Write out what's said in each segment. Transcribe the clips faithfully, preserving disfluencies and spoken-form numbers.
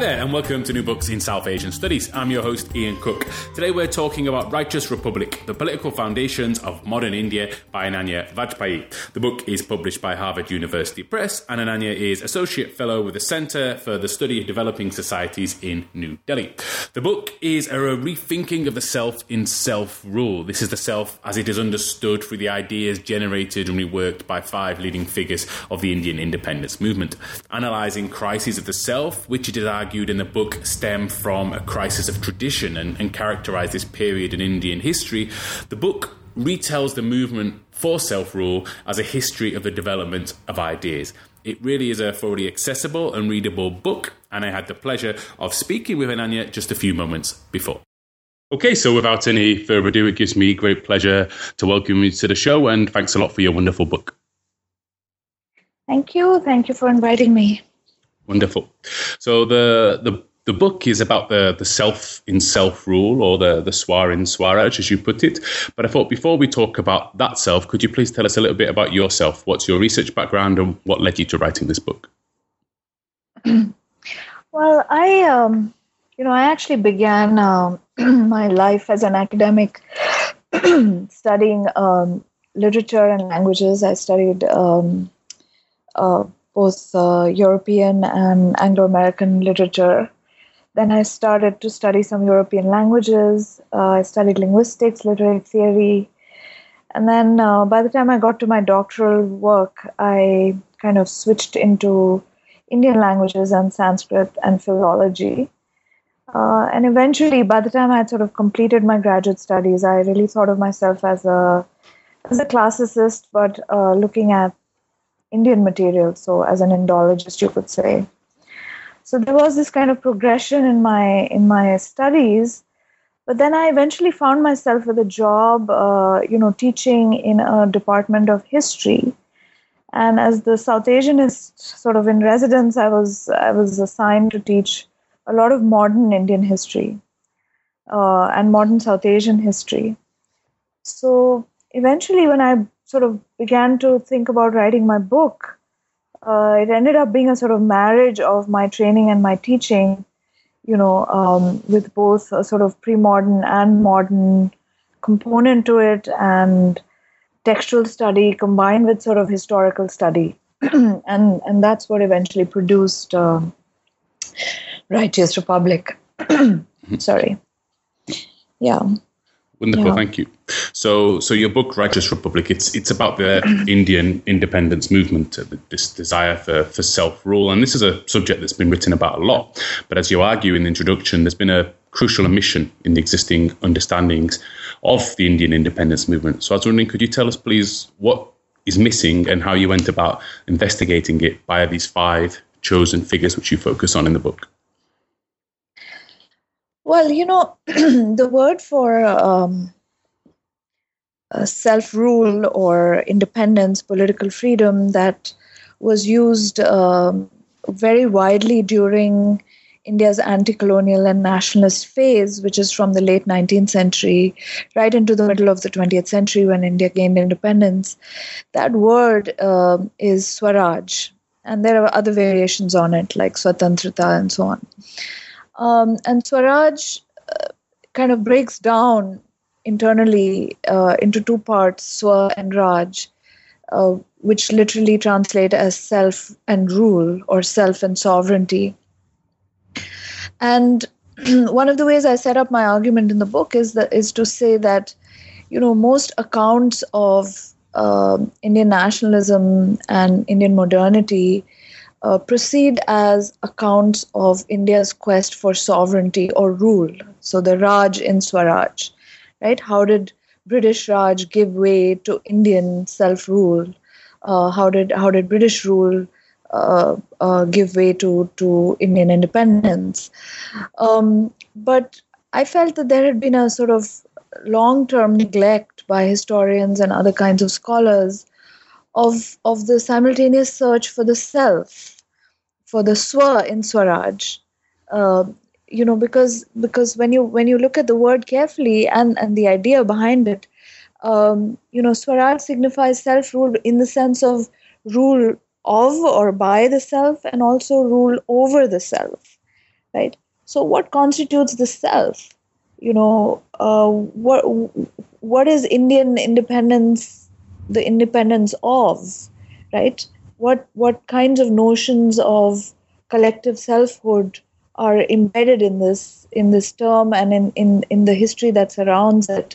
there, and welcome to New Books in South Asian Studies. I'm your host, Ian Cook. Today we're talking about Righteous Republic, the Political Foundations of Modern India by Ananya Vajpayee. The book is published by Harvard University Press, and Ananya is Associate Fellow with the Centre for the Study of Developing Societies in New Delhi. The book is a rethinking of the self in self-rule. This is the self as it is understood through the ideas generated and reworked by five leading figures of the Indian independence movement, analysing crises of the self, which it is argued in the book stem from a crisis of tradition and, and characterise this period in Indian history. The book retells the movement for self-rule as a history of the development of ideas. It really is a thoroughly accessible and readable book, and I had the pleasure of speaking with Ananya just a few moments before. Okay, so without any further ado, it gives me great pleasure to welcome you to the show, and thanks a lot for your wonderful book. Thank you. Thank you for inviting me. Wonderful. So the the the book is about the, the self in self-rule, or the, the swar in Swaraj, as you put it. But I thought before we talk about that self, could you please tell us a little bit about yourself? What's your research background and what led you to writing this book? Well, I, um, you know, I actually began uh, my life as an academic studying um, literature and languages. I studied um, uh, both uh, European and Anglo-American literature. Then I started to study some European languages. Uh, I studied linguistics, literary theory. And then uh, by the time I got to my doctoral work, I kind of switched into Indian languages and Sanskrit and philology. Uh, and eventually, by the time I had sort of completed my graduate studies, I really thought of myself as a, as a classicist, but uh, looking at Indian material, so as an Indologist, you could say. So there was this kind of progression in my in my studies, but then I eventually found myself with a job, uh, you know, teaching in a department of history. And as the South Asianist sort of in residence, I was I was assigned to teach a lot of modern Indian history uh, and modern South Asian history. So eventually, when I sort of began to think about writing my book, uh, it ended up being a sort of marriage of my training and my teaching, you know, um, with both a sort of pre-modern and modern component to it, and textual study combined with sort of historical study. and and that's what eventually produced uh, Righteous Republic. Sorry. Yeah. Wonderful, yeah. Thank you. So, so your book, Righteous Republic, it's it's about the Indian independence movement, this desire for, for self-rule. And this is a subject that's been written about a lot. But as you argue in the introduction, there's been a crucial omission in the existing understandings of the Indian independence movement. So I was wondering, could you tell us, please, what is missing and how you went about investigating it via these five chosen figures which you focus on in the book? Well, you know, the word for um, uh, self-rule or independence, political freedom, that was used um, very widely during India's anti-colonial and nationalist phase, which is from the late nineteenth century right into the middle of the twentieth century when India gained independence. That word uh, is Swaraj, and there are other variations on it like Swatantrata and so on. Um, and Swaraj uh, kind of breaks down internally uh, into two parts, Swa and Raj, uh, which literally translate as self and rule, or self and sovereignty. And one of the ways I set up my argument in the book is that is to say that, you know, most accounts of uh, Indian nationalism and Indian modernity Uh, proceed as accounts of India's quest for sovereignty or rule. So the Raj in Swaraj, right? How did British Raj give way to Indian self-rule? Uh, how did how did British rule uh, uh, give way to to Indian independence? Um, but I felt that there had been a sort of long-term neglect by historians and other kinds of scholars of of the simultaneous search for the self, for the Swa in Swaraj, uh, you know, because because when you when you look at the word carefully and and the idea behind it, um, you know, Swaraj signifies self-rule in the sense of rule of or by the self, and also rule over the self, right? So what constitutes the self? You know, uh, what what is Indian independence the independence of, right? What what kinds of notions of collective selfhood are embedded in this in this term and in, in, in the history that surrounds it?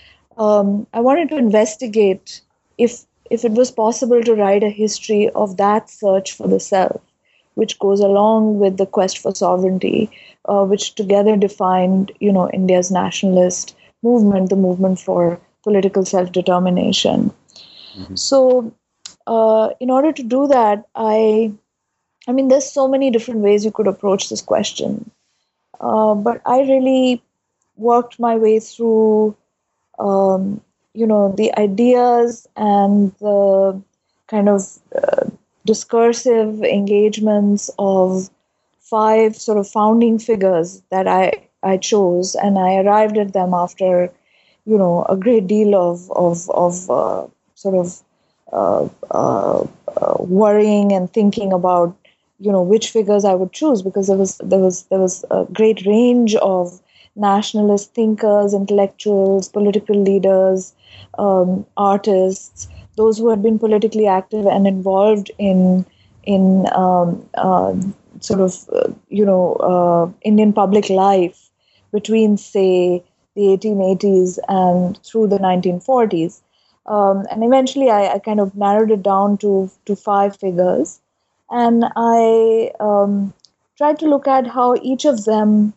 Um, I wanted to investigate if if it was possible to write a history of that search for the self, which goes along with the quest for sovereignty, uh, which together defined, you know, India's nationalist movement, the movement for political self-determination. Mm-hmm. So, uh, in order to do that, I, I mean, there's so many different ways you could approach this question, uh, but I really worked my way through, um, you know, the ideas and the kind of uh, discursive engagements of five sort of founding figures that I, I chose, and I arrived at them after, you know, a great deal of of of uh, sort of uh, uh, uh, worrying and thinking about, you know, which figures I would choose, because there was there was there was a great range of nationalist thinkers, intellectuals, political leaders, um, artists, those who had been politically active and involved in in um, uh, sort of uh, you know uh, Indian public life between, say, the eighteen eighties and through the nineteen forties, um, and eventually I, I kind of narrowed it down to to five figures, and I um, tried to look at how each of them,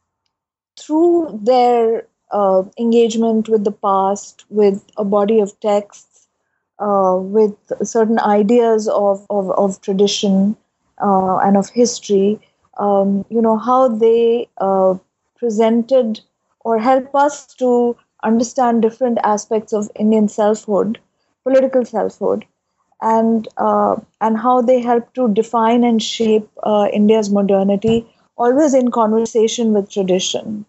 through their uh, engagement with the past, with a body of texts, uh, with certain ideas of, of, of tradition uh, and of history, um, you know, how they uh, presented or help us to understand different aspects of Indian selfhood, political selfhood, and uh, and how they help to define and shape uh, India's modernity, always in conversation with tradition.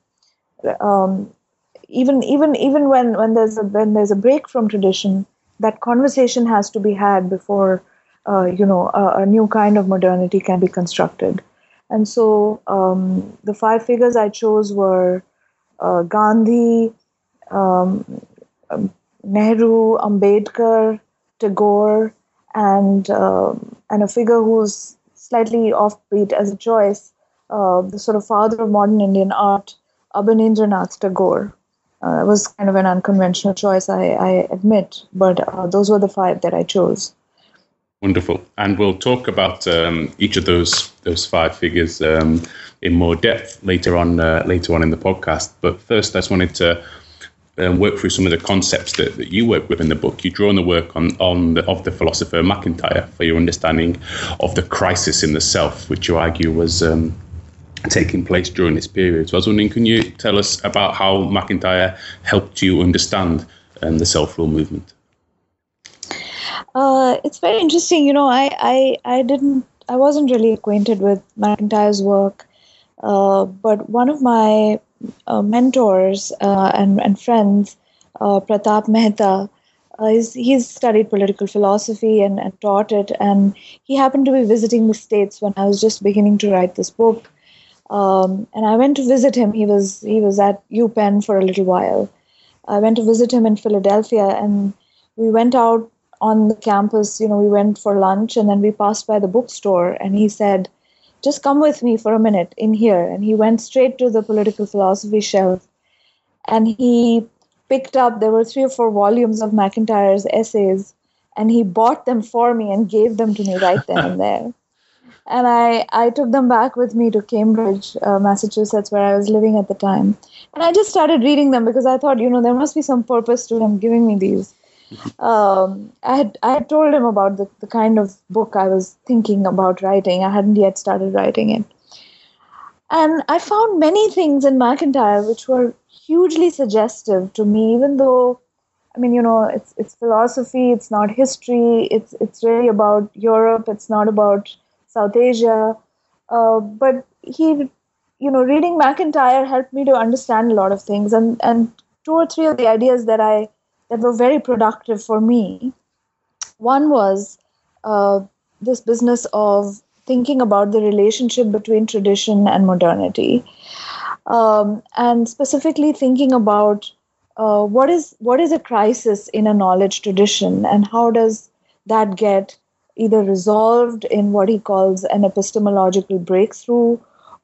Um, even even even when, when there's a when there's a break from tradition, that conversation has to be had before uh, you know a, a new kind of modernity can be constructed. And so um, the five figures I chose were uh, Gandhi, um, Nehru, Ambedkar, Tagore, and uh, and a figure who's slightly offbeat as a choice, uh, the sort of father of modern Indian art, Abanindranath Tagore. Uh, it was kind of an unconventional choice, I, I admit, but uh, those were the five that I chose. Wonderful. And we'll talk about um, each of those those five figures um, in more depth later on uh, later on in the podcast. But first, I just wanted to um, work through some of the concepts that, that you work with in the book. You draw on the work on, on the, of the philosopher MacIntyre for your understanding of the crisis in the self, which you argue was um, taking place during this period. So I was wondering, can you tell us about how MacIntyre helped you understand um, the self-rule movement? Uh, it's very interesting. You know, I, I, I didn't, I wasn't really acquainted with MacIntyre's work, uh, but one of my uh, mentors uh, and, and friends, uh, Pratap Mehta, uh, he's, he's studied political philosophy and, and taught it, and he happened to be visiting the States when I was just beginning to write this book. Um, and I went to visit him. He was he was at UPenn for a little while. I went to visit him in Philadelphia, and we went out on the campus. You know, we went for lunch, and then we passed by the bookstore. And he said, "Just come with me for a minute in here." And he went straight to the political philosophy shelf, and he picked up. There were three or four volumes of MacIntyre's essays, and he bought them for me and gave them to me right then and there. And I, I took them back with me to Cambridge, uh, Massachusetts, where I was living at the time. And I just started reading them because I thought, you know, there must be some purpose to him giving me these. Um, I had I had told him about the, the kind of book I was thinking about writing. I hadn't yet started writing it. And I found many things in MacIntyre which were hugely suggestive to me, even though, I mean, you know, it's it's philosophy, it's not history, it's it's really about Europe, it's not about South Asia, uh, but he, you know, reading MacIntyre helped me to understand a lot of things, and, and two or three of the ideas that I that were very productive for me. One was uh, this business of thinking about the relationship between tradition and modernity, um, and specifically thinking about uh, what is what is a crisis in a knowledge tradition, and how does that get either resolved in what he calls an epistemological breakthrough,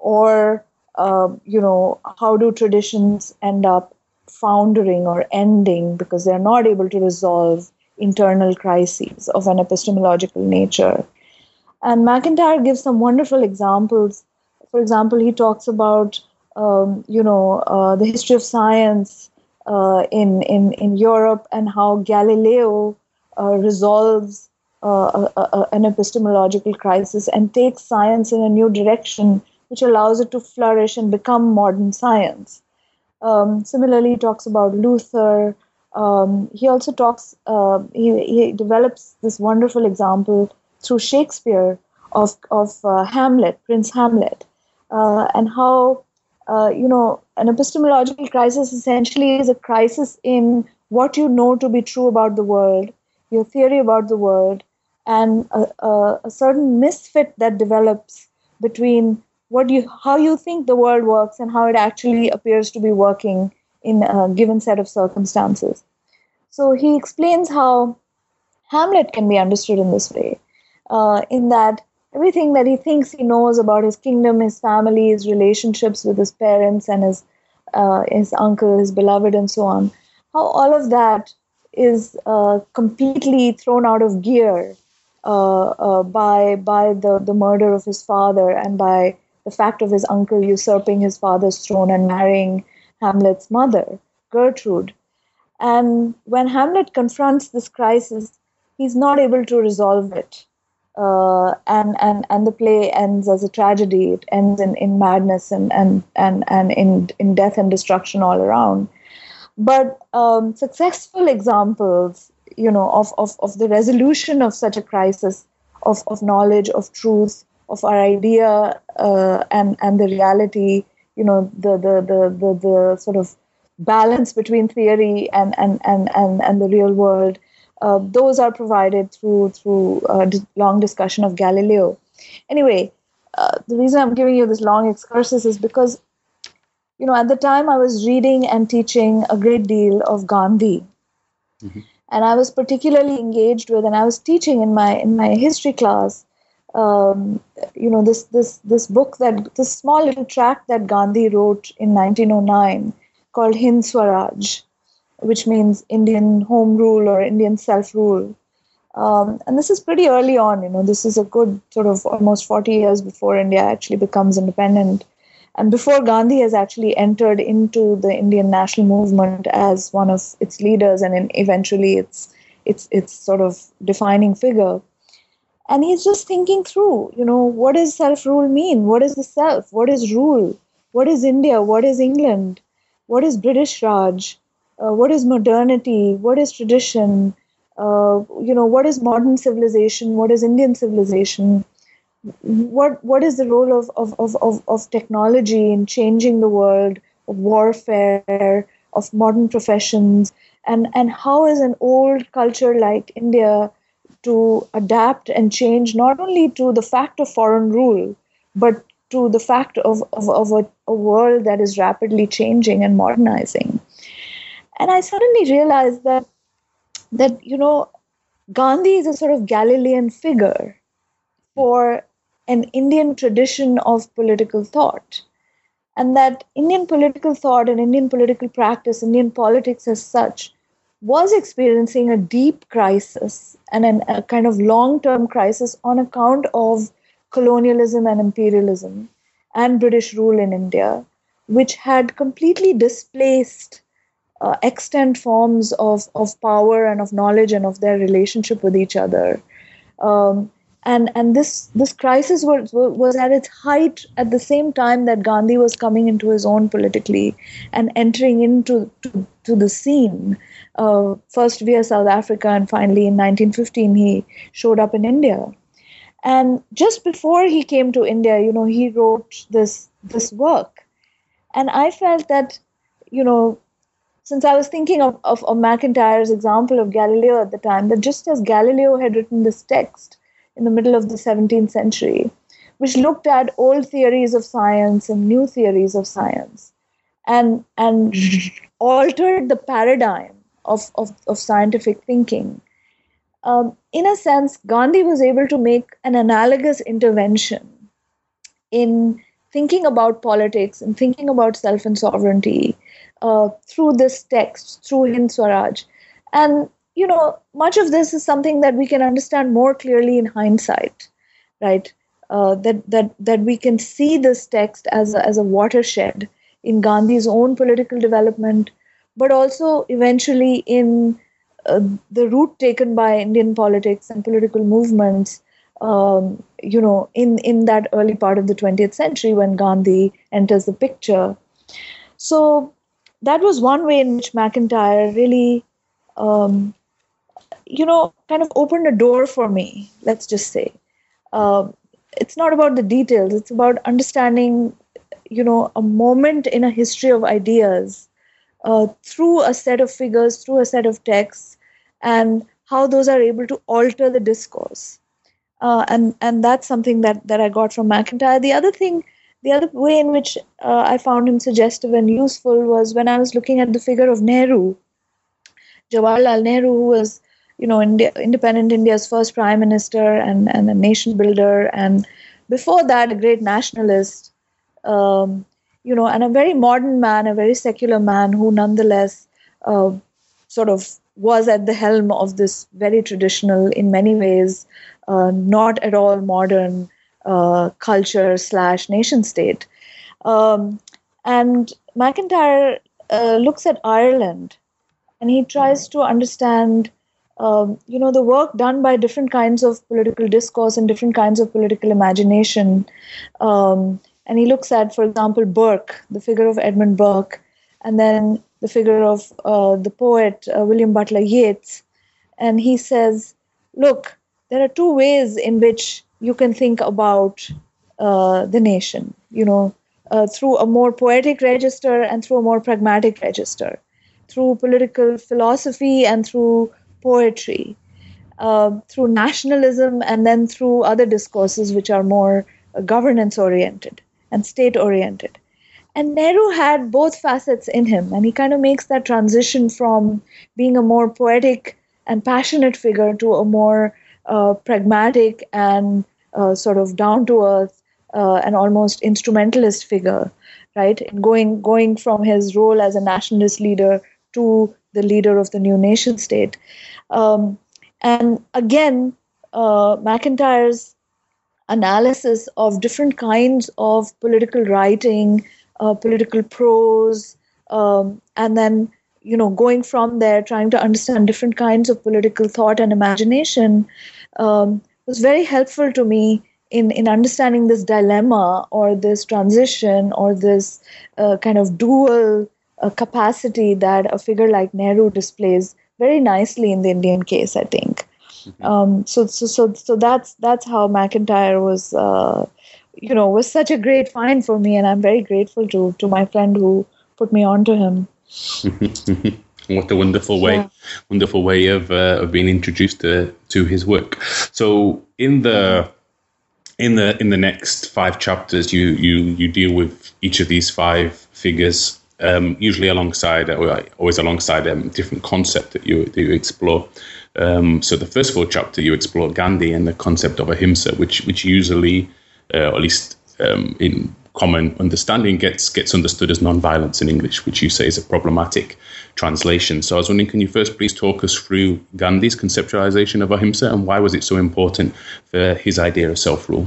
or uh, you know, how do traditions end up foundering or ending because they're not able to resolve internal crises of an epistemological nature. And MacIntyre gives some wonderful examples. For example, he talks about um, you know uh, the history of science uh, in, in in Europe, and how Galileo uh, resolves uh, a, a, an epistemological crisis and takes science in a new direction, which allows it to flourish and become modern science. Um, similarly, he talks about Luther. Um, he also talks. Uh, he, he develops this wonderful example through Shakespeare of of uh, Hamlet, Prince Hamlet, uh, and how uh, you know an epistemological crisis essentially is a crisis in what you know to be true about the world, your theory about the world, and a, a, a certain misfit that develops between what you how you think the world works and how it actually appears to be working in a given set of circumstances. So he explains how Hamlet can be understood in this way. Uh, in that everything that he thinks he knows about his kingdom, his family, his relationships with his parents and his uh, his uncle, his beloved, and so on, how all of that is uh, completely thrown out of gear uh, uh, by by the, the murder of his father, and by the fact of his uncle usurping his father's throne and marrying Hamlet's mother, Gertrude. And when Hamlet confronts this crisis, he's not able to resolve it. Uh, and, and, and the play ends as a tragedy. It ends in, in madness and, and, and, and in, in death and destruction all around. But um, successful examples, you know, of, of, of the resolution of such a crisis, of, of knowledge, of truth, of our idea uh, and, and the reality, you know, the, the, the, the, the sort of balance between theory and, and, and, and, and the real world. Uh, those are provided through through a d- long discussion of Galileo. Anyway, uh, the reason I'm giving you this long excursus is because, you know, at the time I was reading and teaching a great deal of Gandhi, mm-hmm. and I was particularly engaged with, and I was teaching in my in my history class, um, you know, this this this book that this small little tract that Gandhi wrote in nineteen oh nine called Hind Swaraj, which means Indian home rule or Indian self-rule. Um, and this is pretty early on, you know, this is a good sort of almost forty years before India actually becomes independent, and before Gandhi has actually entered into the Indian national movement as one of its leaders and in eventually its, its, its sort of defining figure. And he's just thinking through, you know, what does self-rule mean? What is the self? What is rule? What is India? What is England? What is British Raj? Uh, what is modernity? What is tradition? Uh, you know, what is modern civilization? What is Indian civilization? What what is the role of, of, of, of, of technology in changing the world, of warfare, of modern professions? And, and how is an old culture like India to adapt and change not only to the fact of foreign rule, but to the fact of, of, of a, a world that is rapidly changing and modernizing? And I suddenly realized that, that, you know, Gandhi is a sort of Galilean figure for an Indian tradition of political thought. And that Indian political thought and Indian political practice, Indian politics as such, was experiencing a deep crisis and an, a kind of long-term crisis on account of colonialism and imperialism and British rule in India, which had completely displaced Uh, extant forms of, of power and of knowledge and of their relationship with each other. Um, and and this this crisis was, was at its height at the same time that Gandhi was coming into his own politically and entering into to, to the scene, uh, first via South Africa, and finally in nineteen fifteen he showed up in India. And just before he came to India, you know, he wrote this this work. And I felt that, you know, since I was thinking of, of, of MacIntyre's example of Galileo at the time, that just as Galileo had written this text in the middle of the seventeenth century, which looked at old theories of science and new theories of science, and and altered the paradigm of, of, of scientific thinking. Um, in a sense, Gandhi was able to make an analogous intervention in thinking about politics and thinking about self and sovereignty uh, through this text, through Hind Swaraj. And, you know, much of this is something that we can understand more clearly in hindsight, right? Uh, that, that, that we can see this text as a, as a watershed in Gandhi's own political development, but also eventually in uh, the route taken by Indian politics and political movements, um, you know, in, in that early part of the twentieth century when Gandhi enters the picture. So that was one way in which MacIntyre really, um, you know, kind of opened a door for me, let's just say. Uh, it's not about the details, it's about understanding, you know, a moment in a history of ideas uh, through a set of figures, through a set of texts, and how those are able to alter the discourse. Uh, and and that's something that, that I got from MacIntyre. The other thing, the other way in which uh, I found him suggestive and useful was when I was looking at the figure of Nehru, Jawaharlal Nehru, who was, you know, India, independent India's first prime minister and, and a nation builder, and before that, a great nationalist. Um, you know, and a very modern man, a very secular man who nonetheless uh, sort of was at the helm of this very traditional, in many ways, uh, not at all modern uh, culture slash nation state. Um, and MacIntyre uh, looks at Ireland and he tries to understand, um, you know, the work done by different kinds of political discourse and different kinds of political imagination. Um, And he looks at, for example, Burke, the figure of Edmund Burke, and then the figure of uh, the poet uh, William Butler Yeats. And he says, look, there are two ways in which you can think about uh, the nation, you know, uh, through a more poetic register and through a more pragmatic register, through political philosophy and through poetry, uh, through nationalism and then through other discourses which are more uh, governance-oriented and state-oriented. And Nehru had both facets in him, and he kind of makes that transition from being a more poetic and passionate figure to a more uh, pragmatic and uh, sort of down-to-earth uh, and almost instrumentalist figure, right? And going going from his role as a nationalist leader to the leader of the new nation state. Um, and again, uh, MacIntyre's analysis of different kinds of political writing, uh, political prose, um, and then, you know, going from there, trying to understand different kinds of political thought and imagination um, was very helpful to me in, in understanding this dilemma or this transition or this uh, kind of dual uh, capacity that a figure like Nehru displays very nicely in the Indian case, I think. Um, so, so, so, so that's that's how MacIntyre was, uh, you know, was such a great find for me, and I'm very grateful to to my friend who put me on to him. What a wonderful way, yeah. wonderful way of uh, of being introduced to to his work. So, in the in the in the next five chapters, you you you deal with each of these five figures, um, usually alongside, or always alongside a um, different concept that you that you explore. Um, so the first four chapter you explore Gandhi and the concept of ahimsa, which which usually, uh, or at least um, in common understanding, gets gets understood as non-violence in English, which you say is a problematic translation. So I was wondering, can you first please talk us through Gandhi's conceptualization of ahimsa and why was it so important for his idea of self-rule?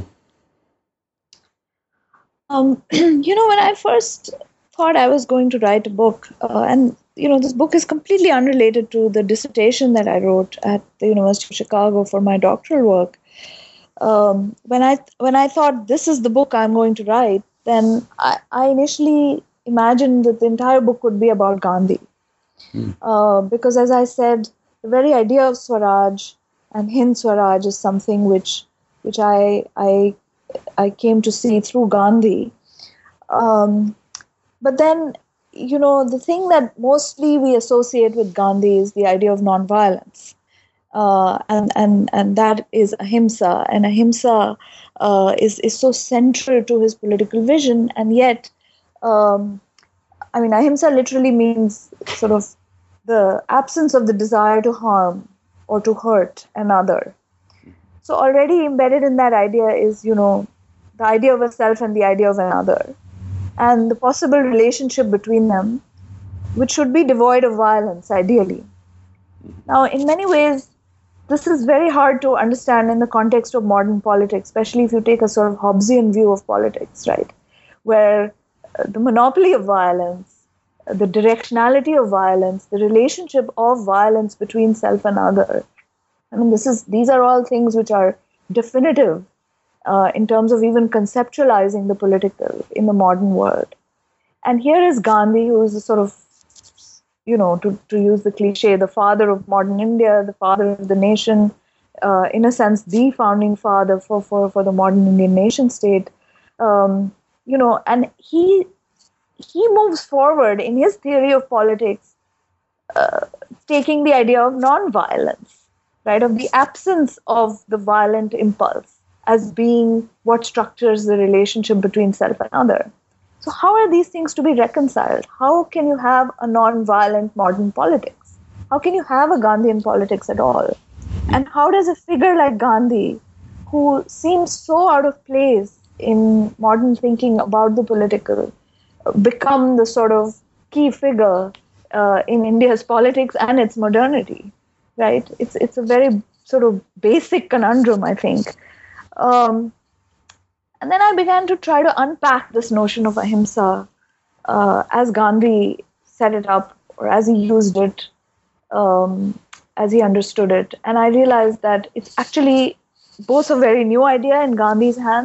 Um, you know, when I first thought I was going to write a book, uh, and you know, this book is completely unrelated to the dissertation that I wrote at the University of Chicago for my doctoral work. Um, when I when I thought this is the book I'm going to write, then I, I initially imagined that the entire book would be about Gandhi. Hmm. Uh, because as I said, the very idea of Swaraj and Hind Swaraj is something which which I I I came to see through Gandhi. Um, but then, you know, the thing that mostly we associate with Gandhi is the idea of nonviolence. Uh, and, and, and that is ahimsa. And ahimsa uh, is, is so central to his political vision. And yet, um, I mean, ahimsa literally means sort of the absence of the desire to harm or to hurt another. So already embedded in that idea is, you know, the idea of a self and the idea of another, and the possible relationship between them, which should be devoid of violence, ideally. Now, in many ways, this is very hard to understand in the context of modern politics, especially if you take a sort of Hobbesian view of politics, right? Where uh, the monopoly of violence, uh, the directionality of violence, the relationship of violence between self and other. I mean, this is these are all things which are definitive uh, in terms of even conceptualizing the political in the modern world. And here is Gandhi, who is a sort of, you know, to, to use the cliche, the father of modern India, the father of the nation, uh, in a sense, the founding father for, for, for the modern Indian nation state. Um, you know, and he he moves forward in his theory of politics, uh, taking the idea of non-violence, right, of the absence of the violent impulse as being what structures the relationship between self and other. So how are these things to be reconciled? How can you have a non-violent modern politics? How can you have a Gandhian politics at all? And how does a figure like Gandhi, who seems so out of place in modern thinking about the political, become the sort of key figure uh, in India's politics and its modernity, right? It's, it's a very sort of basic conundrum, I think. Um, And then I began to try to unpack this notion of ahimsa uh, as Gandhi set it up, or as he used it, um, as he understood it. And I realized that it's actually both a very new idea in Gandhi's hands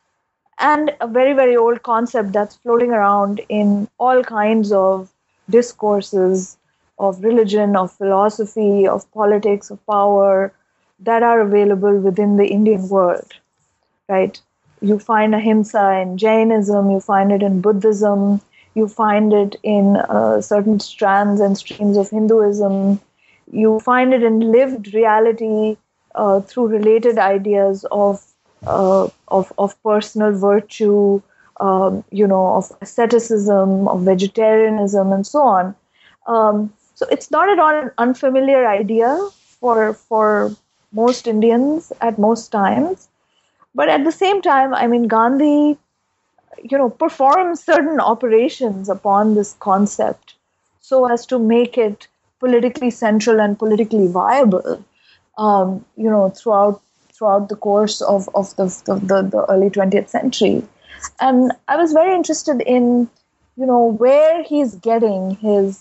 and a very, very old concept that's floating around in all kinds of discourses of religion, of philosophy, of politics, of power that are available within the Indian world, right? You find ahimsa in Jainism, you find it in Buddhism, you find it in uh, certain strands and streams of Hinduism, you find it in lived reality uh, through related ideas of, uh, of of personal virtue, um, you know, of asceticism, of vegetarianism, and so on. Um, so it's not at all an unfamiliar idea for for most Indians at most times. But at the same time, I mean, Gandhi, you know, performs certain operations upon this concept so as to make it politically central and politically viable, um, you know, throughout throughout the course of, of the, the, the early twentieth century. And I was very interested in, you know, where he's getting his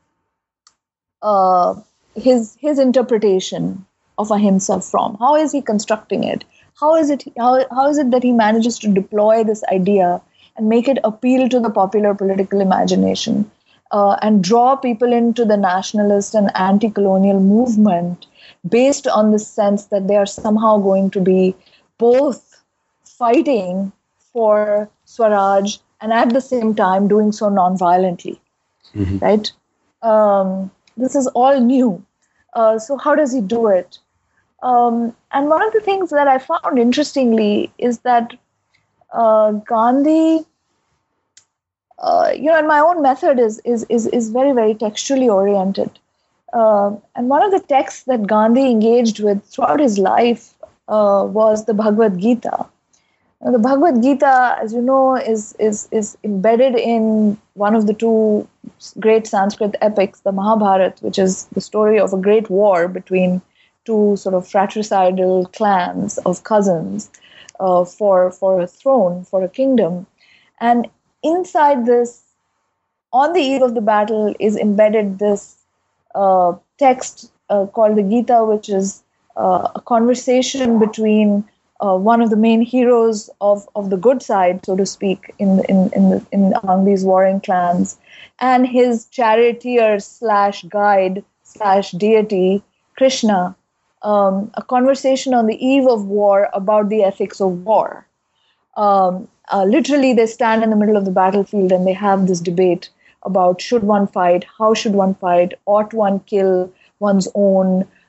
uh, his his interpretation of ahimsa from. How is he constructing it? How is it how, how is it that he manages to deploy this idea and make it appeal to the popular political imagination uh, and draw people into the nationalist and anti-colonial movement based on the sense that they are somehow going to be both fighting for Swaraj and at the same time doing so non-violently, mm-hmm. right? Um, this is all new. Uh, so how does he do it? Um, and one of the things that I found interestingly is that uh, Gandhi, uh, you know, and my own method is is is, is very, very textually oriented. Uh, and one of the texts that Gandhi engaged with throughout his life uh, was the Bhagavad Gita. Now, the Bhagavad Gita, as you know, is is is embedded in one of the two great Sanskrit epics, the Mahabharata, which is the story of a great war between two sort of fratricidal clans of cousins uh, for for a throne, for a kingdom. And inside this, on the eve of the battle, is embedded this uh, text uh, called the Gita, which is uh, a conversation between uh, one of the main heroes of, of the good side, so to speak, in in in, the, in among these warring clans, and his charioteer slash guide slash deity, Krishna. Um, a conversation on the eve of war about the ethics of war. Um, uh, literally, they stand in the middle of the battlefield and they have this debate about should one fight, how should one fight, ought one kill one's own,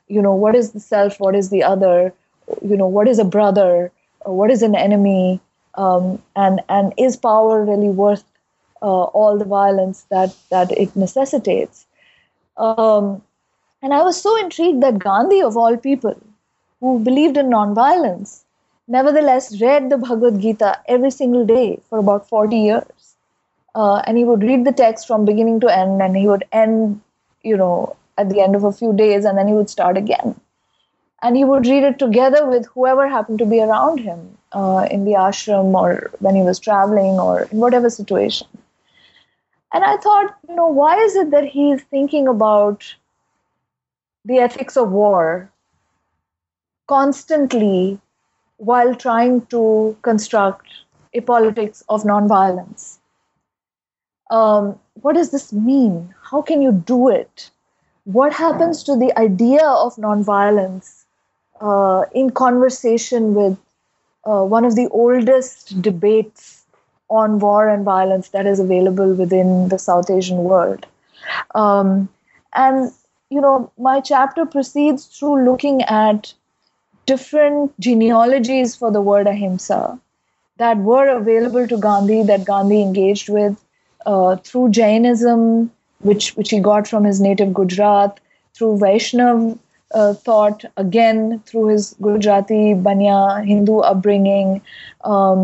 you know, what is the self, what is the other, you know, what is a brother, what is an enemy, um, and and is power really worth uh, all the violence that that it necessitates? Um, and I was so intrigued that Gandhi, of all people, who believed in nonviolence, nevertheless read the Bhagavad Gita every single day for about forty years. Uh, and he would read the text from beginning to end, and he would end, you know, at the end of a few days, and then he would start again. And he would read it together with whoever happened to be around him uh, in the ashram, or when he was traveling, or in whatever situation. And I thought, you know, why is it that he's thinking about the ethics of war constantly while trying to construct a politics of nonviolence? Um, what does this mean? How can you do it? What happens to the idea of nonviolence uh, in conversation with uh, one of the oldest debates on war and violence that is available within the South Asian world? Um, and, you know, my chapter proceeds through looking at different genealogies for the word ahimsa that were available to Gandhi, that Gandhi engaged with, Uh, through Jainism, which which he got from his native Gujarat, through Vaishnav uh, thought, again through his Gujarati Banya Hindu upbringing, um,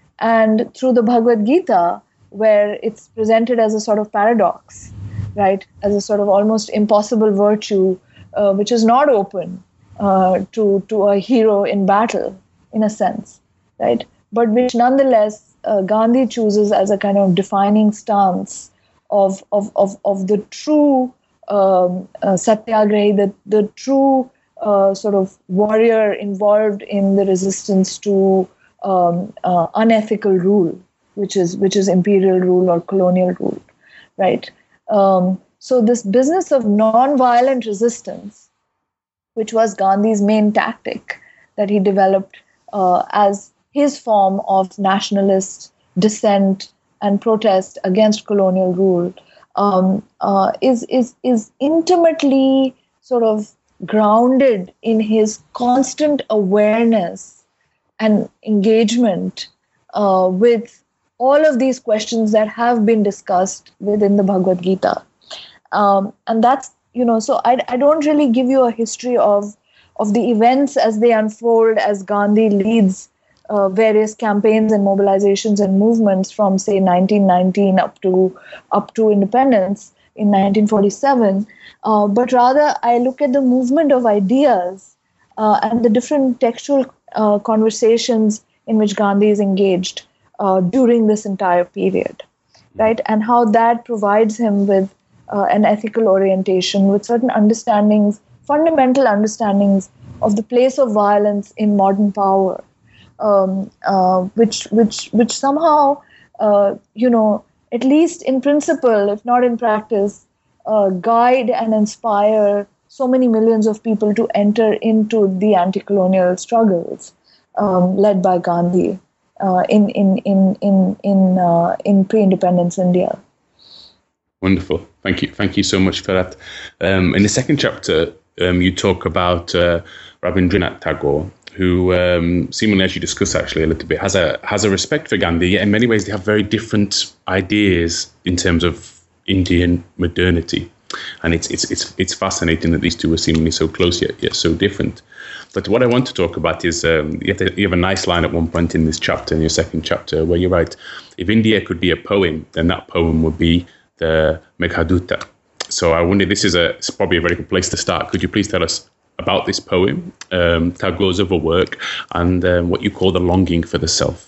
and through the Bhagavad Gita, where it's presented as a sort of paradox, right, as a sort of almost impossible virtue, uh, which is not open uh, to to a hero in battle, in a sense, right, but which nonetheless Uh, Gandhi chooses as a kind of defining stance of of of, of the true um, uh, satyagrahi, the the true uh, sort of warrior involved in the resistance to um, uh, unethical rule, which is which is imperial rule or colonial rule, right? Um, so this business of non-violent resistance, which was Gandhi's main tactic that he developed uh, as his form of nationalist dissent and protest against colonial rule, um, uh, is is is intimately sort of grounded in his constant awareness and engagement uh, with all of these questions that have been discussed within the Bhagavad Gita, um, and that's, you know, so I I don't really give you a history of of the events as they unfold as Gandhi leads Uh, various campaigns and mobilizations and movements from, say, nineteen nineteen up to up to independence in nineteen forty-seven, uh, but rather I look at the movement of ideas uh, and the different textual uh, conversations in which Gandhi is engaged uh, during this entire period, right, and how that provides him with uh, an ethical orientation, with certain understandings, fundamental understandings of the place of violence in modern power. Um, uh, which which which somehow, uh, you know, at least in principle, if not in practice, uh, guide and inspire so many millions of people to enter into the anti-colonial struggles um, led by Gandhi uh, in in in in in uh, in pre-independence India. Wonderful, thank you, thank you so much for that. Um, in the second chapter, um, you talk about uh, Rabindranath Tagore, who um, seemingly, as you discuss actually a little bit, has a has a respect for Gandhi. Yet in many ways, they have very different ideas in terms of Indian modernity, and it's it's it's it's fascinating that these two are seemingly so close yet yet so different. But what I want to talk about is um, you, have to, you have a nice line at one point in this chapter, in your second chapter, where you write, "If India could be a poem, then that poem would be the Meghaduta." So I wonder, this is a it's probably a very good place to start. Could you please tell us about this poem, um, Tagore's other work, and um, what you call the longing for the self?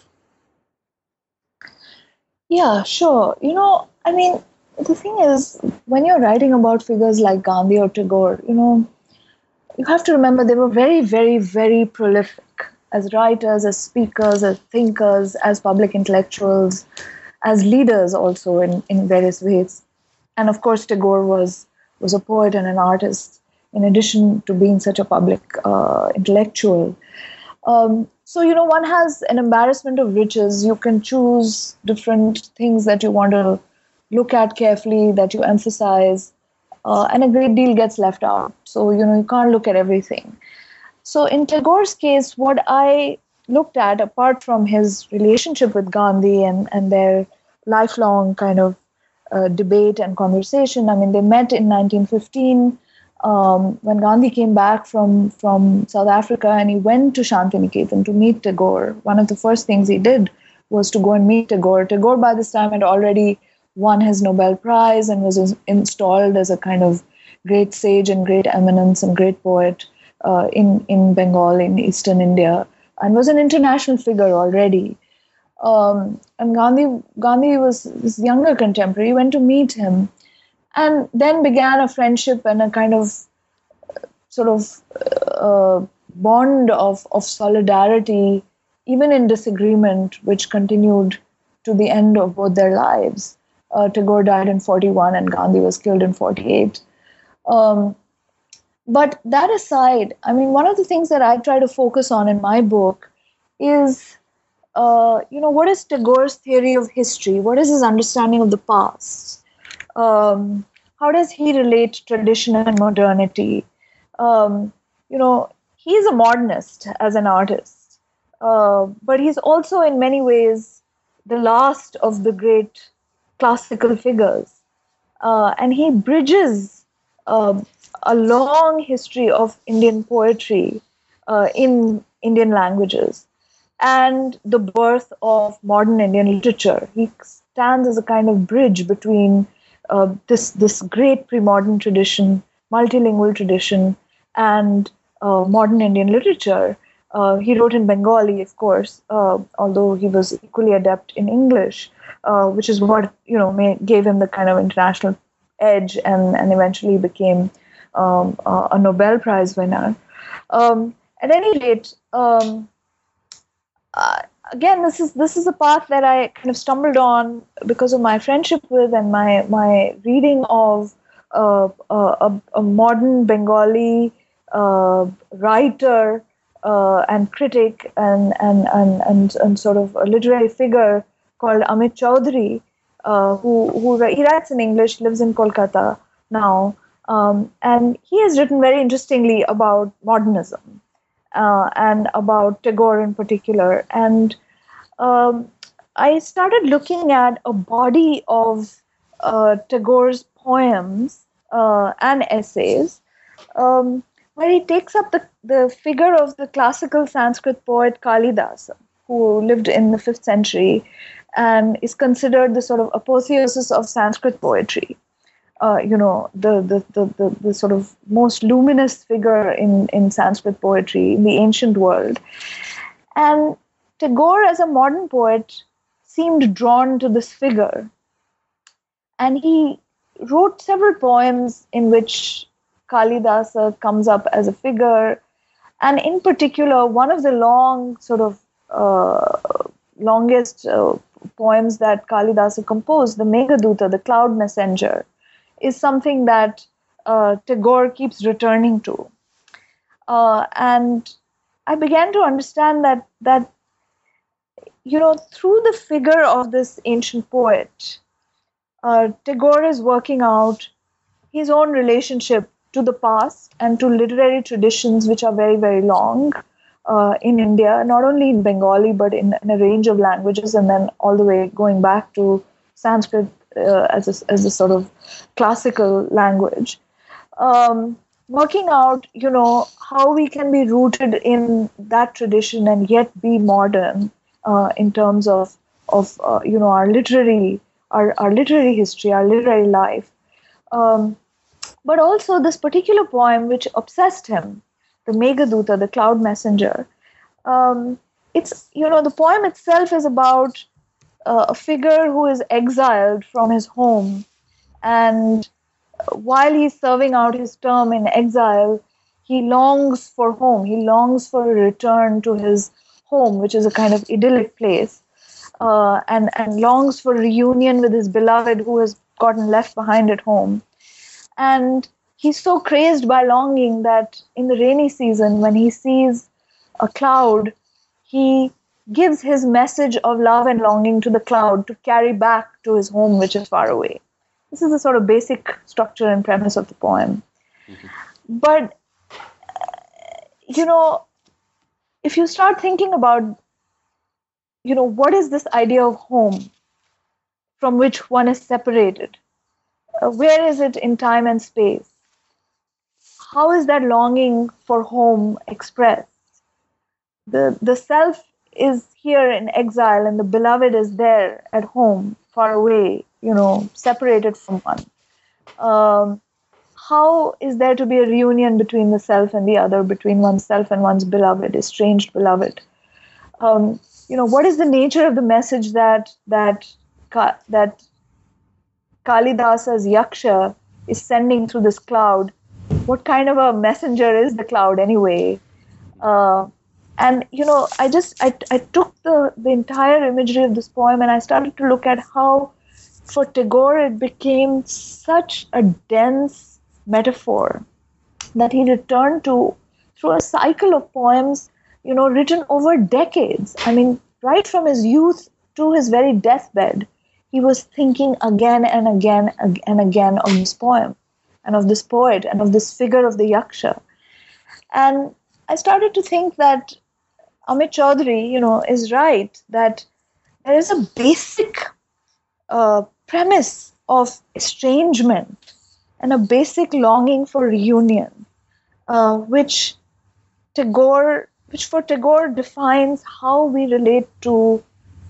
Yeah, sure. You know, I mean, the thing is, when you're writing about figures like Gandhi or Tagore, you know, you have to remember they were very, very, very prolific as writers, as speakers, as thinkers, as public intellectuals, as leaders also in, in various ways. And of course, Tagore was was a poet and an artist, in addition to being such a public uh, intellectual. Um, so, you know, one has an embarrassment of riches. You can choose different things that you want to look at carefully, that you emphasize. uh, and a great deal gets left out. So, you know, you can't look at everything. So in Tagore's case, what I looked at, apart from his relationship with Gandhi and, and their lifelong kind of uh, debate and conversation, I mean, they met in nineteen fifteen um, when Gandhi came back from, from South Africa, and he went to Shantiniketan to meet Tagore. One of the first things he did was to go and meet Tagore. Tagore by this time had already won his Nobel Prize and was installed as a kind of great sage and great eminence and great poet uh, in, in Bengal, in eastern India, and was an international figure already. Um, and Gandhi, Gandhi was his younger contemporary, went to meet him, and then began a friendship and a kind of sort of uh, bond of, of solidarity, even in disagreement, which continued to the end of both their lives. Uh, Tagore died in forty-one and Gandhi was killed in forty-eight. Um, but that aside, I mean, one of the things that I try to focus on in my book is, uh, you know, what is Tagore's theory of history? What is his understanding of the past? Um, how does he relate tradition and modernity? Um, you know, he's a modernist as an artist, uh, but he's also in many ways the last of the great classical figures. Uh, and he bridges uh, a long history of Indian poetry uh, in Indian languages and the birth of modern Indian literature. He stands as a kind of bridge between uh, this, this great pre-modern tradition, multilingual tradition, and uh, modern Indian literature. Uh, he wrote in Bengali, of course, uh, although he was equally adept in English, uh, which is what, you know, may, gave him the kind of international edge, and, and eventually became um, uh, a Nobel Prize winner. Um, at any rate, um, uh, again, this is this is a path that I kind of stumbled on because of my friendship with and my my reading of uh, a, a modern Bengali uh, writer. Uh, and critic and, and and and and sort of a literary figure called Amit Chaudhary, uh, who who he writes in English, lives in Kolkata now, um, and he has written very interestingly about modernism uh, and about Tagore in particular. And um, I started looking at a body of uh, Tagore's poems uh, and essays. Um, where he takes up the, the figure of the classical Sanskrit poet Kalidasa, who lived in the fifth century and is considered the sort of apotheosis of Sanskrit poetry. Uh, you know, the, the, the, the, the sort of most luminous figure in, in Sanskrit poetry in the ancient world. And Tagore, as a modern poet, seemed drawn to this figure. And he wrote several poems in which Kalidasa comes up as a figure, and in particular, one of the long, sort of uh, longest uh, poems that Kalidasa composed, the Meghaduta, the Cloud Messenger, is something that uh, Tagore keeps returning to. Uh, and I began to understand that that you know, through the figure of this ancient poet, uh, Tagore is working out his own relationship to the past and to literary traditions which are very, very long uh, in India, not only in Bengali, but in, in a range of languages, and then all the way going back to Sanskrit uh, as, a, as a sort of classical language. Um, working out, you know, how we can be rooted in that tradition and yet be modern uh, in terms of, of uh, you know, our literary, our, our literary history, our literary life. Um, But also this particular poem which obsessed him, the Meghaduta, the Cloud Messenger. Um, it's, you know, the poem itself is about uh, a figure who is exiled from his home. And while he's serving out his term in exile, he longs for home. He longs for a return to his home, which is a kind of idyllic place, uh, and, and longs for reunion with his beloved who has gotten left behind at home. And he's so crazed by longing that in the rainy season, when he sees a cloud, he gives his message of love and longing to the cloud to carry back to his home, which is far away. This is the sort of basic structure and premise of the poem. Mm-hmm. But, you know, if you start thinking about, you know, what is this idea of home from which one is separated? Uh, where is it in time and space? How is that longing for home expressed? The, the self is here in exile and the beloved is there at home, far away, you know, separated from one. Um, how is there to be a reunion between the self and the other, between oneself and one's beloved, estranged beloved? Um, you know, what is the nature of the message that that that Kalidasa's Yaksha is sending through this cloud? What kind of a messenger is the cloud anyway? Uh, and, you know, I just, I, I took the, the entire imagery of this poem and I started to look at how, for Tagore, it became such a dense metaphor that he returned to through a cycle of poems, you know, written over decades. I mean, right from his youth to his very deathbed, he was thinking again and again and again of this poem and of this poet and of this figure of the Yaksha. And I started to think that Amit Chaudhary, you know, is right, that there is a basic uh, premise of estrangement and a basic longing for reunion, uh, which Tagore, which for Tagore defines how we relate to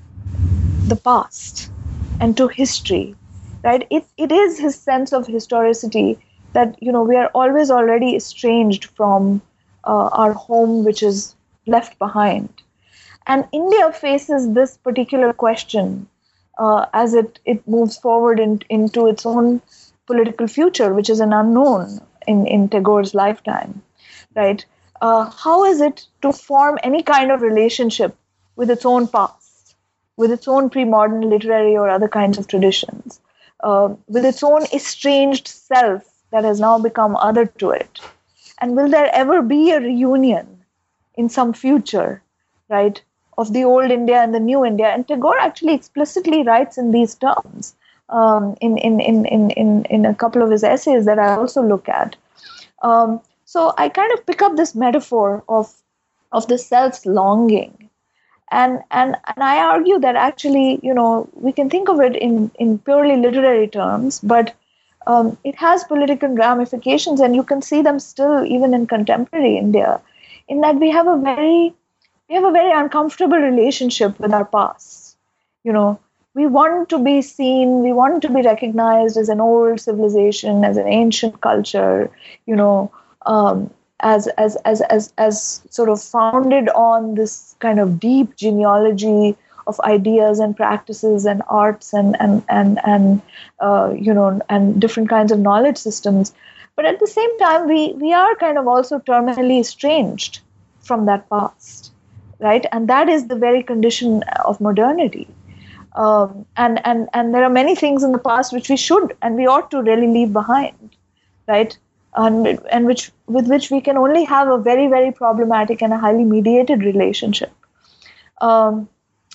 the past and to history, right? It it is his sense of historicity that, you know, we are always already estranged from uh, our home, which is left behind. And India faces this particular question uh, as it, it moves forward in, into its own political future, which is an unknown in, in Tagore's lifetime, right? Uh, how is it to form any kind of relationship with its own past, with its own pre-modern literary or other kinds of traditions, uh, with its own estranged self that has now become other to it? And will there ever be a reunion in some future, right, of the old India and the new India? And Tagore actually explicitly writes in these terms um, in, in, in, in, in, in a couple of his essays that I also look at. Um, so I kind of pick up this metaphor of, of the self's longing. And, and, and I argue that actually, you know, we can think of it in, in purely literary terms, but um, it has political ramifications, and you can see them still even in contemporary India, in that we have a very, we have a very uncomfortable relationship with our past. You know, we want to be seen, we want to be recognized as an old civilization, as an ancient culture, you know, um, as, as, as, as, as sort of founded on this kind of deep genealogy of ideas and practices and arts and, and, and, and uh, you know, and different kinds of knowledge systems. But at the same time, we, we are kind of also terminally estranged from that past, right? And that is the very condition of modernity. Um, and, and, and there are many things in the past which we should and we ought to really leave behind, right? And, and which with which we can only have a very, very problematic and a highly mediated relationship. Um,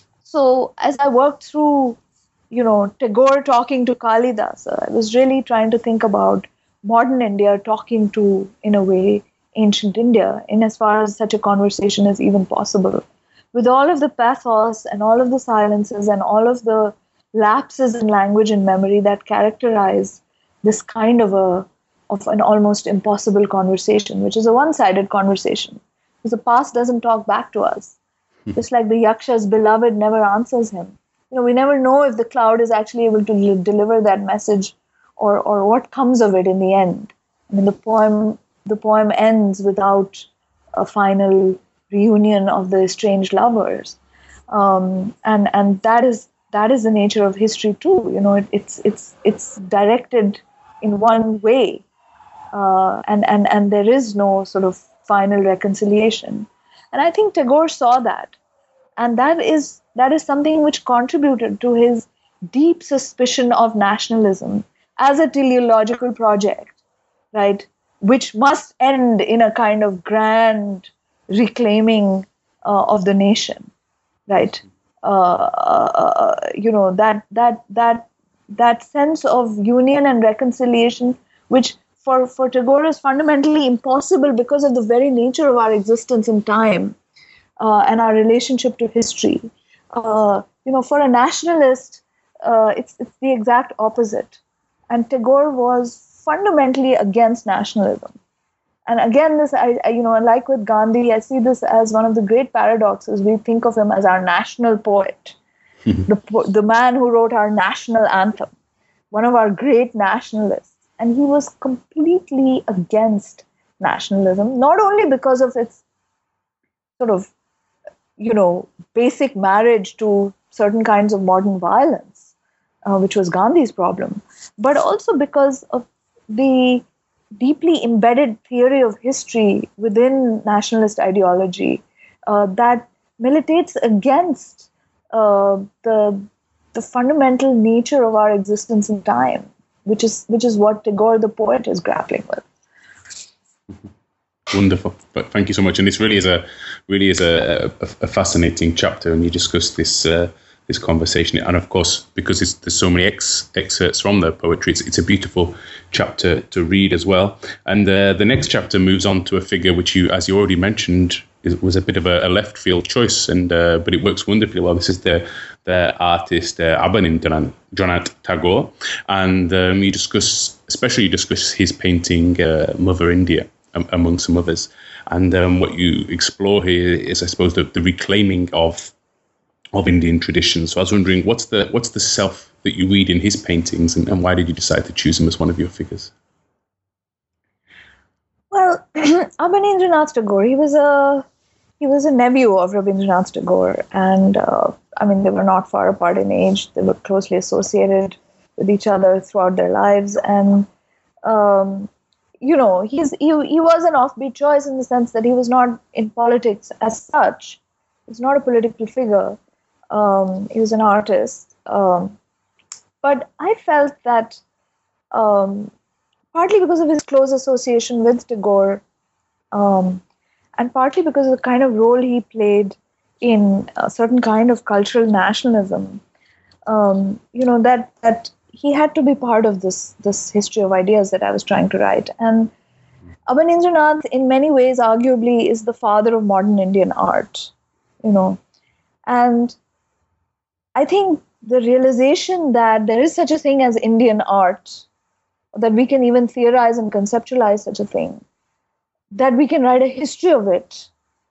so as I worked through, you know, Tagore talking to Kalidasa, I was really trying to think about modern India talking to, in a way, ancient India, in as far as such a conversation is even possible, with all of the pathos and all of the silences and all of the lapses in language and memory that characterize this kind of a of an almost impossible conversation, which is a one-sided conversation, because the past doesn't talk back to us. Hmm. Just like the Yaksha's beloved never answers him. You know, we never know if the cloud is actually able to li- deliver that message, or or what comes of it in the end. I mean, the poem the poem ends without a final reunion of the estranged lovers, um, and and that is that is the nature of history too. You know, it, it's it's it's directed in one way, uh, and and and there is no sort of final reconciliation. And I think Tagore saw that, and that is that is something which contributed to his deep suspicion of nationalism as a teleological project, right, which must end in a kind of grand reclaiming uh, of the nation, right? Uh, uh, you know, that that that that sense of union and reconciliation, which for, for Tagore is fundamentally impossible because of the very nature of our existence in time uh, and our relationship to history. Uh, you know, for a nationalist, uh, it's it's the exact opposite. And Tagore was fundamentally against nationalism. And again, this, I, I, you know, like with Gandhi, I see this as one of the great paradoxes. We think of him as our national poet, the, the man who wrote our national anthem, one of our great nationalists. And he was completely against nationalism, not only because of its sort of, you know, basic marriage to certain kinds of modern violence, uh, which was Gandhi's problem, but also because of the deeply embedded theory of history within nationalist ideology uh, that militates against uh, the the fundamental nature of our existence in time, which is which is what Tagore the poet is grappling with. Wonderful, but thank you so much. And this really is a really is a, a, a fascinating chapter, and you discuss this. Uh, this conversation. And of course, because it's, there's so many ex, excerpts from the poetry, it's, it's a beautiful chapter to read as well. And uh, the next chapter moves on to a figure which you, as you already mentioned, is, was a bit of a, a left field choice, and uh, but it works wonderfully well. This is the the artist uh, Abanindranath Tagore, and um, you discuss, especially you discuss his painting uh, Mother India, um, among some others. And um, what you explore here is, I suppose, the, the reclaiming of of Indian traditions. So I was wondering, what's the what's the self that you read in his paintings, and, and why did you decide to choose him as one of your figures? Well, Abanindranath Tagore, he was a he was a nephew of Rabindranath Tagore, and uh, I mean, they were not far apart in age. They were closely associated with each other throughout their lives, and um, you know, he's he he was an offbeat choice in the sense that he was not in politics as such. He's not a political figure. Um, he was an artist. Um, but I felt that um, partly because of his close association with Tagore, um, and partly because of the kind of role he played in a certain kind of cultural nationalism, um, you know, that that he had to be part of this this history of ideas that I was trying to write. And Abanindranath, in many ways, arguably, is the father of modern Indian art, you know. And I think the realization that there is such a thing as Indian art, that we can even theorize and conceptualize such a thing, that we can write a history of it,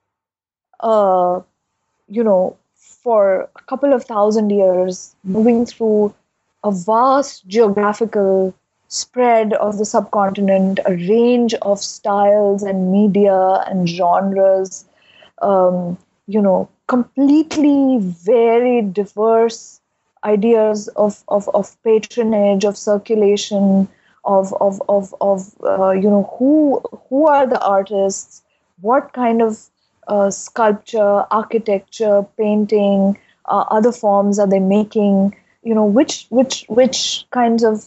uh, you know, for a couple of thousand years, moving through a vast geographical spread of the subcontinent, a range of styles and media and genres, um, you know, completely very diverse ideas of, of, of patronage, of circulation, of of of of uh, you know, who who are the artists, what kind of uh, sculpture, architecture, painting, uh, other forms are they making? You know, which which which kinds of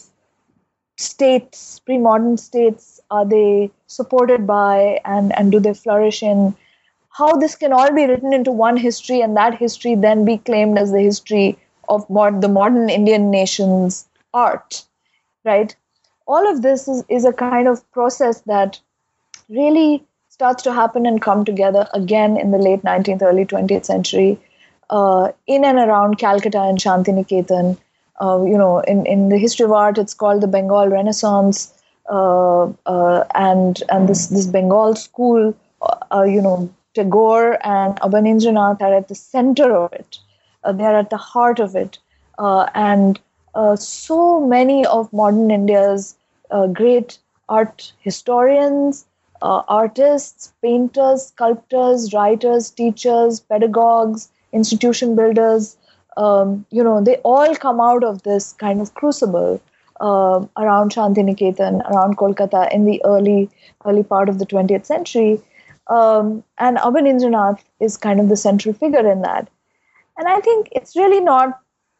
states, pre-modern states, are they supported by, and and do they flourish in? How this can all be written into one history, and that history then be claimed as the history of mod- the modern Indian nation's art, right? All of this is, is a kind of process that really starts to happen and come together again in the late nineteenth, early twentieth century, uh, in and around Calcutta and Shantiniketan. Uh, you know, in, in the history of art, it's called the Bengal Renaissance, uh, uh, and and this this Bengal school, uh, you know, Tagore and Abanindranath are at the center of it. Uh, they are at the heart of it. Uh, and uh, so many of modern India's uh, great art historians, uh, artists, painters, sculptors, writers, teachers, pedagogues, institution builders, um, you know, they all come out of this kind of crucible uh, around Shantiniketan, around Kolkata in the early, early part of the twentieth century. Um, and Abanindranath is kind of the central figure in that. And I think it's really not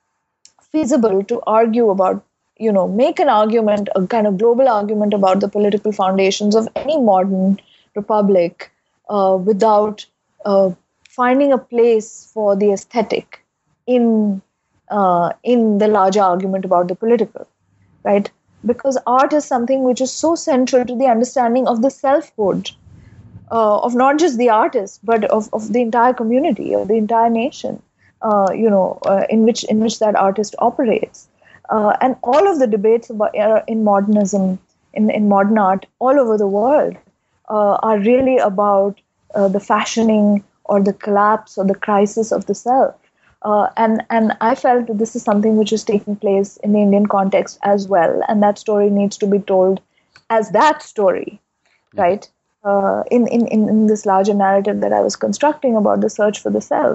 feasible to argue about, you know, make an argument, a kind of global argument about the political foundations of any modern republic uh, without uh, finding a place for the aesthetic in uh, in the larger argument about the political, right? Because art is something which is so central to the understanding of the selfhood uh, of not just the artist, but of, of the entire community, of the entire nation, uh, you know, uh, in which in which that artist operates. Uh, and all of the debates about uh, in modernism, in, in modern art, all over the world, uh, are really about uh, the fashioning or the collapse or the crisis of the self. Uh, and, and I felt that this is something which is taking place in the Indian context as well. And that story needs to be told as that story, right? Uh, in, in, in this larger narrative that I was constructing about the search for the self.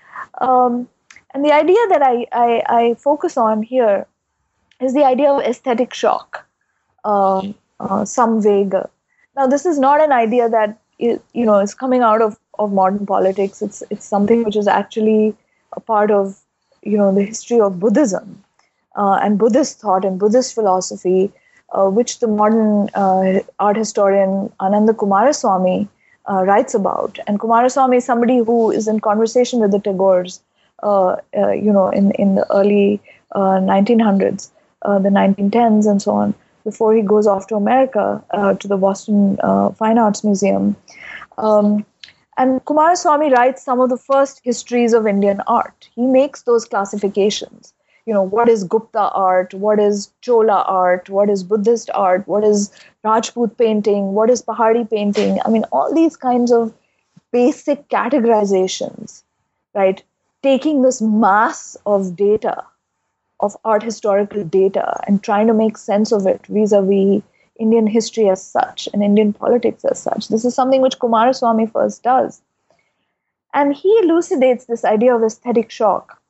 Um, and the idea that I, I, I focus on here is the idea of aesthetic shock, um, uh, samvega. Now, this is not an idea that is, you know, is coming out of, of modern politics. It's it's something which is actually a part of, you know, the history of Buddhism uh, and Buddhist thought and Buddhist philosophy, uh, which the modern uh, art historian Ananda Kumaraswamy uh, writes about. And Kumaraswamy is somebody who is in conversation with the Tagores, uh, uh, you know, in, in the early uh, nineteen hundreds, uh, the nineteen tens and so on, before he goes off to America, uh, to the Boston uh, Fine Arts Museum. Um, And Kumaraswamy writes some of the first histories of Indian art. He makes those classifications. You know, what is Gupta art? What is Chola art? What is Buddhist art? What is Rajput painting? What is Pahari painting? I mean, all these kinds of basic categorizations, right? Taking this mass of data, of art historical data, and trying to make sense of it vis-a-vis Indian history as such and Indian politics as such. This is something which Kumaraswamy first does. And he elucidates this idea of aesthetic shock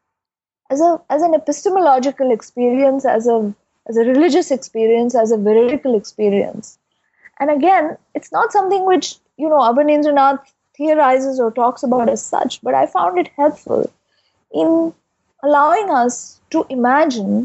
as a as an epistemological experience, as a as a religious experience, as a veridical experience. And again, it's not something which, you know, Abanindranath theorizes or talks about as such, but I found it helpful in allowing us to imagine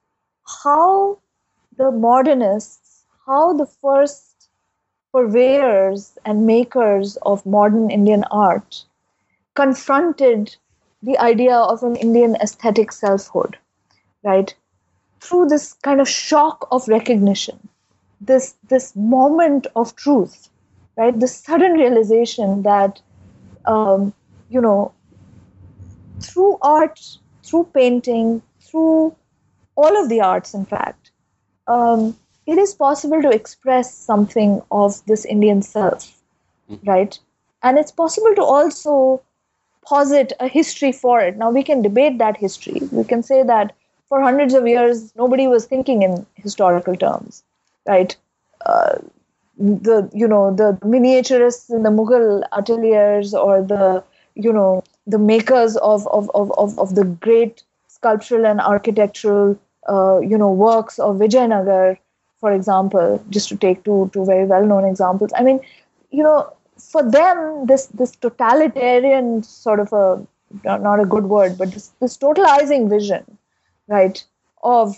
how the modernists, how the first purveyors and makers of modern Indian art confronted the idea of an Indian aesthetic selfhood, right? Through this kind of shock of recognition, this, this moment of truth, right? The sudden realization that, um, you know, through art, through painting, through all of the arts, in fact, um, it is possible to express something of this Indian self, right? And it's possible to also posit a history for it. Now, we can debate that history. We can say that for hundreds of years, nobody was thinking in historical terms, right? Uh, the, you know, the miniaturists in the Mughal ateliers, or the, you know, the makers of, of, of, of, of the great sculptural and architectural, uh, you know, works of Vijayanagar, for example, just to take two two very well-known examples. I mean, you know, for them, this this totalitarian sort of a, not a good word, but this, this totalizing vision, right, of,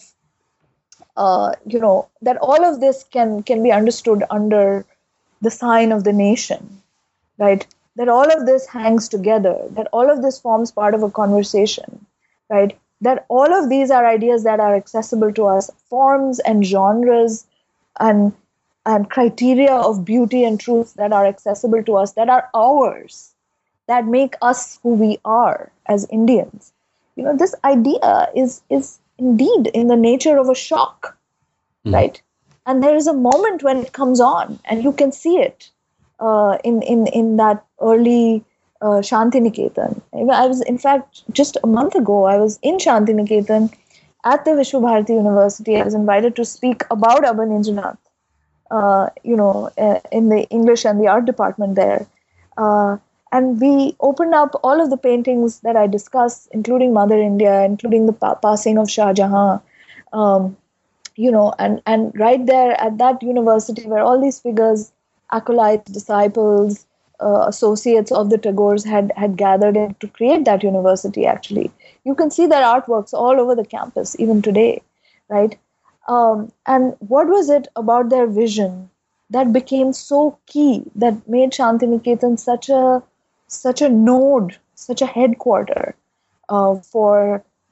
uh, you know, that all of this can, can be understood under the sign of the nation, right, that all of this hangs together, that all of this forms part of a conversation, right, that all of these are ideas that are accessible to us, forms and genres and and criteria of beauty and truth that are accessible to us, that are ours, that make us who we are as Indians. You know, this idea is is indeed in the nature of a shock, mm. right? And there is a moment when it comes on, and you can see it uh, in in in that early Uh, Shantiniketan. I was, in fact, just a month ago, I was in Shantiniketan at the Vishwa Bharati University. I was invited to speak about Abanindranath, uh, you know, uh, in the English and the art department there. Uh, and we opened up all of the paintings that I discussed, including Mother India, including the pa- passing of Shah Jahan, um, you know, and, and right there at that university where all these figures, acolytes, disciples, Uh, associates of the Tagores had, had gathered in to create that university, actually. You can see their artworks all over the campus, even today, right? Um, and what was it about their vision that became so key, that made Shantiniketan such a, such a node, such a headquarter uh, for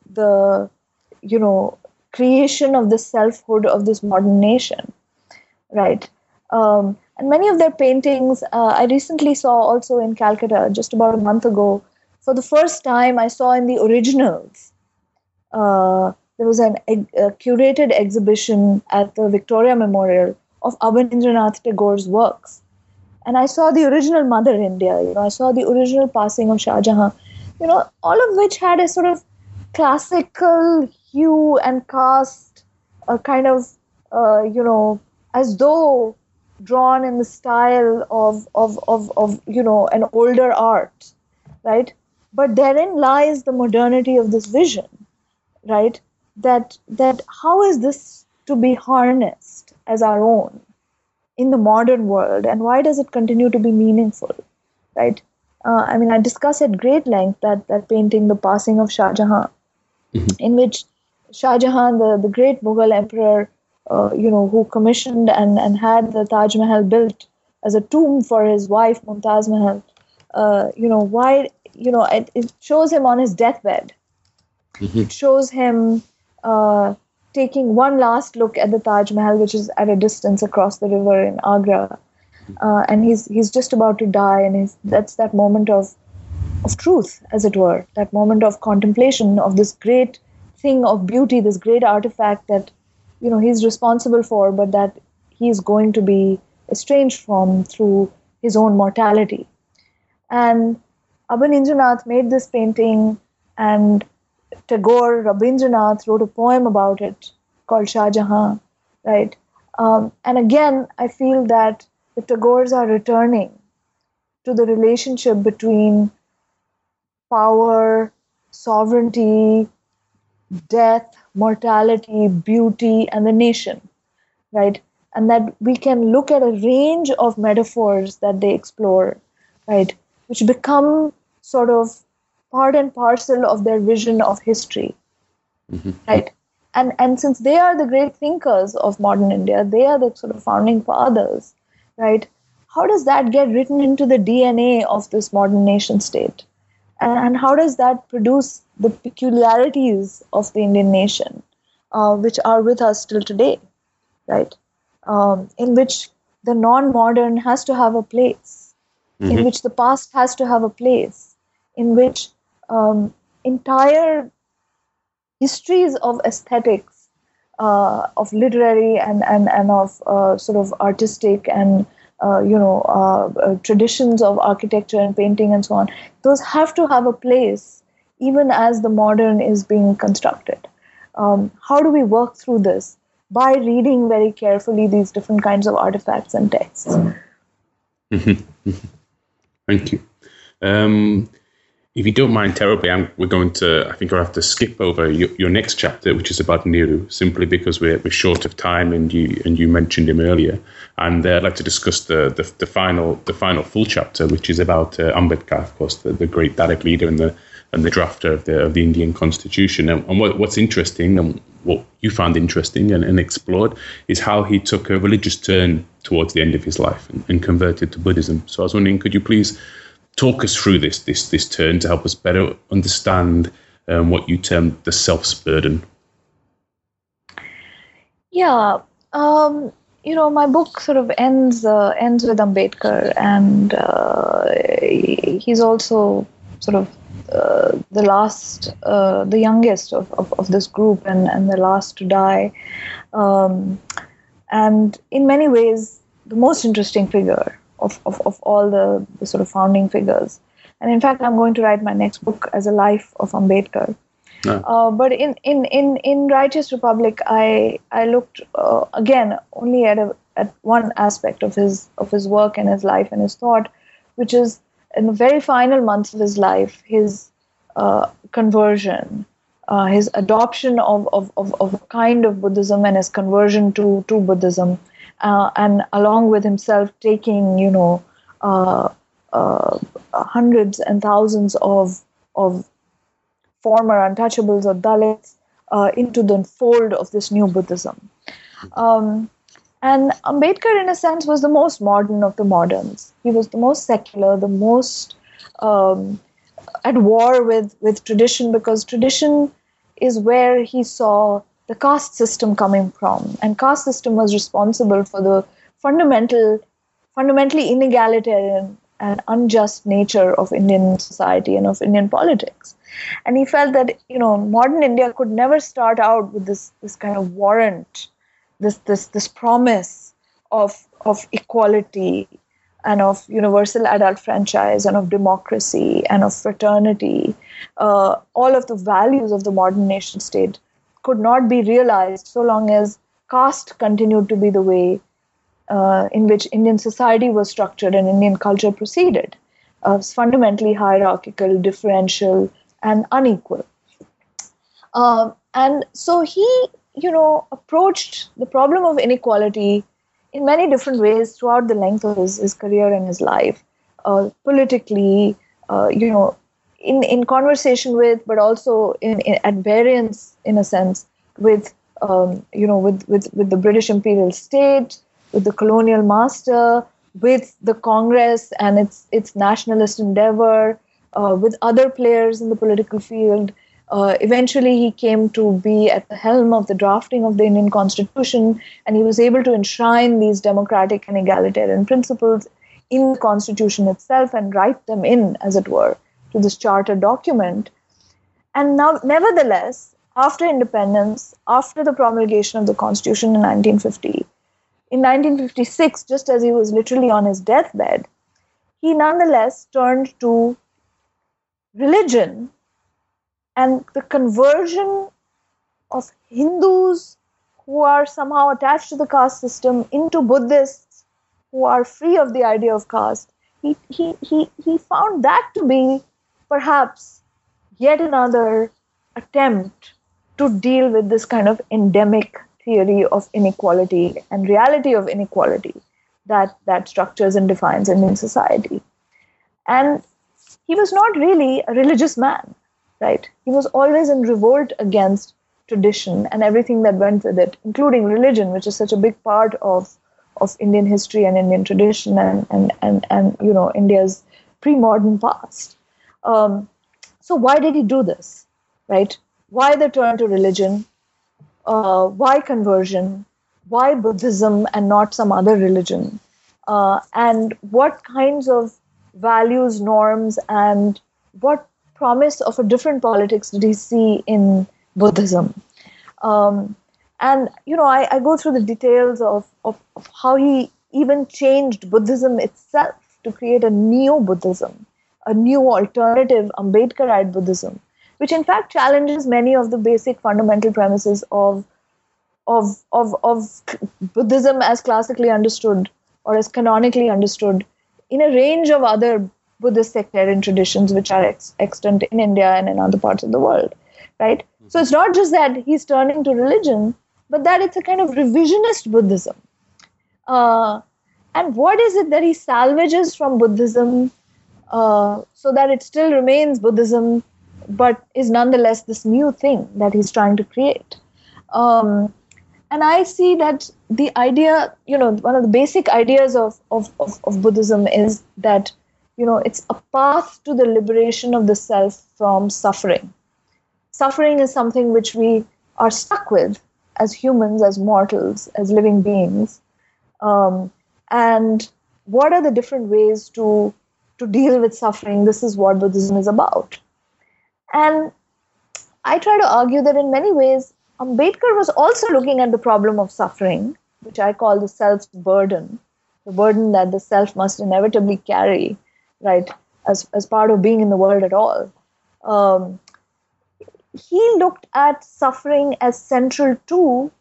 the, you know, creation of the selfhood of this modern nation, right? Um, and many of their paintings, uh, I recently saw also in Calcutta just about a month ago. For the first time, I saw in the originals. Uh, there was an, a, a curated exhibition at the Victoria Memorial of Abanindranath Tagore's works. And I saw the original Mother India, you know, I saw the original passing of Shah Jahan, you know, all of which had a sort of classical hue and cast, a kind of, uh, you know, as though drawn in the style of, of, of, of, you know, an older art, right? But therein lies the modernity of this vision, right? That, that how is this to be harnessed as our own in the modern world, and why does it continue to be meaningful, right? Uh, I mean, I discuss at great length that, that painting, The Passing of Shah Jahan, mm-hmm. in which Shah Jahan, the, the great Mughal emperor, uh, you know, who commissioned and, and had the Taj Mahal built as a tomb for his wife, Mumtaz Mahal, uh, you know, why, you know, it, it shows him on his deathbed. Mm-hmm. It shows him uh, taking one last look at the Taj Mahal, which is at a distance across the river in Agra. Uh, and he's he's just about to die, and he's, that's that moment of of truth, as it were, that moment of contemplation of this great thing of beauty, this great artifact that, you know, he's responsible for, but that he's going to be estranged from through his own mortality. And Abanindranath made this painting, and Tagore, Rabindranath, wrote a poem about it called Shah Jahan, right? Um, and again, I feel that the Tagores are returning to the relationship between power, sovereignty, death, mortality, beauty, and the nation, right? And that we can look at a range of metaphors that they explore, right, which become sort of part and parcel of their vision of history, mm-hmm. right? And and since they are the great thinkers of modern India, they are the sort of founding fathers, right? How does that get written into the D N A of this modern nation state? And, and how does that produce the peculiarities of the Indian nation, uh, which are with us till today, right? Um, in which the non-modern has to have a place, mm-hmm. in which the past has to have a place, in which um, entire histories of aesthetics, uh, of literary and, and, and of uh, sort of artistic and, uh, you know, uh, uh, traditions of architecture and painting and so on, those have to have a place even as the modern is being constructed. Um, how do we work through this? By reading very carefully these different kinds of artifacts and texts. Mm-hmm. Thank you. Um, if you don't mind terribly, I'm, we're going to, I think I'll have to skip over your, your next chapter, which is about Nehru, simply because we're, we're short of time, and you and you mentioned him earlier. And uh, I'd like to discuss the, the, the final the final full chapter, which is about uh, Ambedkar, of course, the, the great Dalit leader and the and the drafter of the of the Indian Constitution. And, and what, what's interesting, and what you found interesting and, and explored, is how he took a religious turn towards the end of his life and, and converted to Buddhism. So I was wondering, could you please talk us through this this this turn to help us better understand um, what you termed the self's burden? Yeah, um, you know, my book sort of ends uh, ends with Ambedkar, and uh, he's also sort of uh, the last, uh, the youngest of, of, of this group, and, and the last to die, um, and in many ways the most interesting figure of, of, of all the, the sort of founding figures. And in fact, I'm going to write my next book as a life of Ambedkar. Yeah. Uh, but in, in, in, in Righteous Republic, I I looked uh, again only at a, at one aspect of his of his work and his life and his thought, which is in the very final months of his life, his uh, conversion, uh, his adoption of, of, of, of a kind of Buddhism, and his conversion to, to Buddhism, uh, and along with himself taking, you know, uh, uh, hundreds and thousands of of former untouchables or Dalits uh, into the fold of this new Buddhism. Um, and Ambedkar, in a sense, was the most modern of the moderns. He was the most secular, the most um, at war with, with tradition, because tradition is where he saw the caste system coming from. And caste system was responsible for the fundamental, fundamentally inegalitarian and unjust nature of Indian society and of Indian politics. And he felt that, you know, modern India could never start out with this, this kind of warrant, this, this, this promise of, of equality and of universal adult franchise and of democracy and of fraternity. Uh, all of the values of the modern nation state could not be realized so long as caste continued to be the way uh, in which Indian society was structured and Indian culture proceeded. Uh, it's fundamentally hierarchical, differential, and unequal. Uh, and so he, you know, approached the problem of inequality in many different ways throughout the length of his, his career and his life, uh, politically, uh, you know, in, in conversation with, but also in, in at variance, in a sense, with, um, you know, with, with, with the British imperial state, with the colonial master, with the Congress and its its nationalist endeavor, uh, with other players in the political field. Uh, eventually, he came to be at the helm of the drafting of the Indian Constitution, and he was able to enshrine these democratic and egalitarian principles in the Constitution itself and write them in, as it were, to this charter document. And now, nevertheless, after independence, after the promulgation of the Constitution in nineteen fifty, in nineteen fifty-six, just as he was literally on his deathbed, he nonetheless turned to religion and the conversion of Hindus who are somehow attached to the caste system into Buddhists who are free of the idea of caste. He, he, he, he found that to be perhaps yet another attempt to deal with this kind of endemic theory of inequality and reality of inequality that, that structures and defines Indian society. And he was not really a religious man, right? He was always in revolt against tradition and everything that went with it, including religion, which is such a big part of, of Indian history and Indian tradition and, and, and, and you know, India's pre-modern past. Um, so why did he do this, right? Why the turn to religion? Uh, why conversion? Why Buddhism and not some other religion? Uh, and what kinds of values, norms, and what promise of a different politics did he see in Buddhism? Um, and, you know, I, I go through the details of, of, of how he even changed Buddhism itself to create a neo-Buddhism, a new alternative Ambedkarite Buddhism, which in fact challenges many of the basic fundamental premises of, of, of, of Buddhism as classically understood or as canonically understood in a range of other Buddhist sectarian traditions which are ex- extant in India and in other parts of the world, right? Mm-hmm. So it's not just that he's turning to religion, but that it's a kind of revisionist Buddhism. Uh, and what is it that he salvages from Buddhism uh, so that it still remains Buddhism, but is nonetheless this new thing that he's trying to create? Um, and I see that the idea, you know, one of the basic ideas of, of, of, of Buddhism is that, you know, it's a path to the liberation of the self from suffering. Suffering is something which we are stuck with as humans, as mortals, as living beings. Um, and what are the different ways to, to deal with suffering? This is what Buddhism is about. And I try to argue that in many ways, Ambedkar was also looking at the problem of suffering, which I call the self's burden, the burden that the self must inevitably carry, right, as, as part of being in the world at all. Um, he looked at suffering as central to,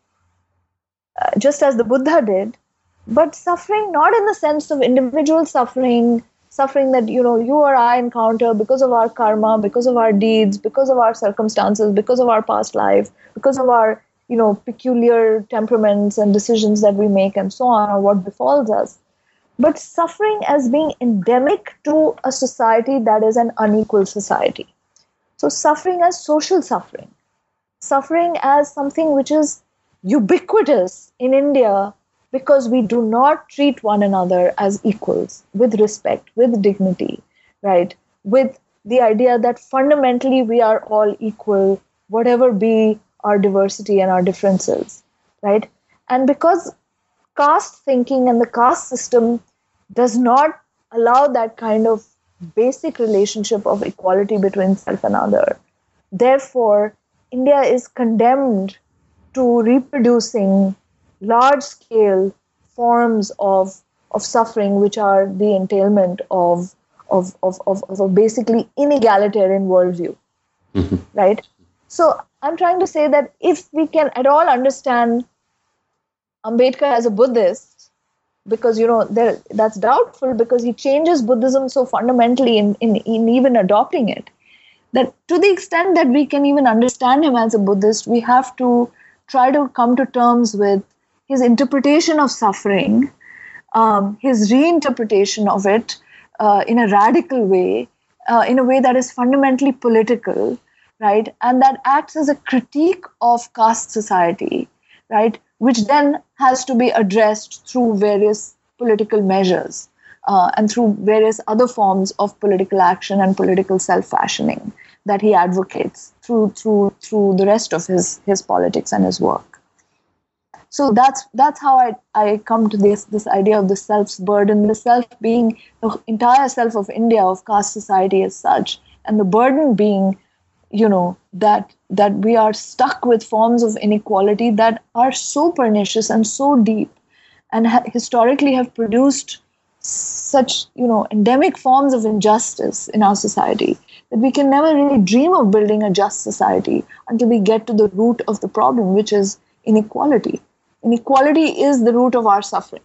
uh, just as the Buddha did, but suffering not in the sense of individual suffering, suffering that, you know, you or I encounter because of our karma, because of our deeds, because of our circumstances, because of our past life, because of our, you know, peculiar temperaments and decisions that we make and so on, or what befalls us. But suffering as being endemic to a society that is an unequal society. So suffering as social suffering. Suffering as something which is ubiquitous in India because we do not treat one another as equals, with respect, with dignity, right? With the idea that fundamentally we are all equal whatever be our diversity and our differences, right? And because caste thinking and the caste system does not allow that kind of basic relationship of equality between self and other, therefore, India is condemned to reproducing large-scale forms of, of suffering, which are the entailment of, of, of, of, of a basically inegalitarian worldview, mm-hmm. right? So I'm trying to say that if we can at all understand Ambedkar as a Buddhist, because, you know, there, that's doubtful because he changes Buddhism so fundamentally in, in, in even adopting it, that to the extent that we can even understand him as a Buddhist, we have to try to come to terms with his interpretation of suffering, um, his reinterpretation of it uh, in a radical way, uh, in a way that is fundamentally political, right? And that acts as a critique of caste society, right? Which then has to be addressed through various political measures uh, and through various other forms of political action and political self-fashioning that he advocates through through through the rest of his his politics and his work. So that's that's how I, I come to this this idea of the self's burden, the self being the entire self of India, of caste society as such, and the burden being, you know, that that we are stuck with forms of inequality that are so pernicious and so deep and ha- historically have produced such, you know, endemic forms of injustice in our society that we can never really dream of building a just society until we get to the root of the problem, which is inequality. Inequality is the root of our suffering.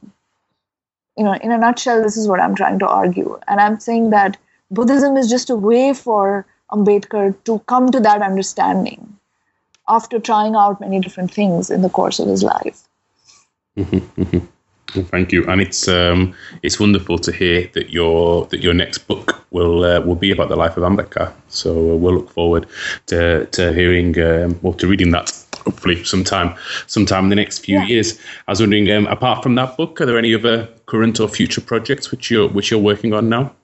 You know, in a nutshell, this is what I'm trying to argue. And I'm saying that Buddhism is just a way for Ambedkar to come to that understanding after trying out many different things in the course of his life. Mm-hmm, mm-hmm. Well, thank you, and it's um, it's wonderful to hear that your that your next book will uh, will be about the life of Ambedkar. So uh, we'll look forward to to hearing um, or to reading that. Hopefully, sometime sometime in the next few yeah. years. I was wondering, um, apart from that book, are there any other current or future projects which you're which you're working on now?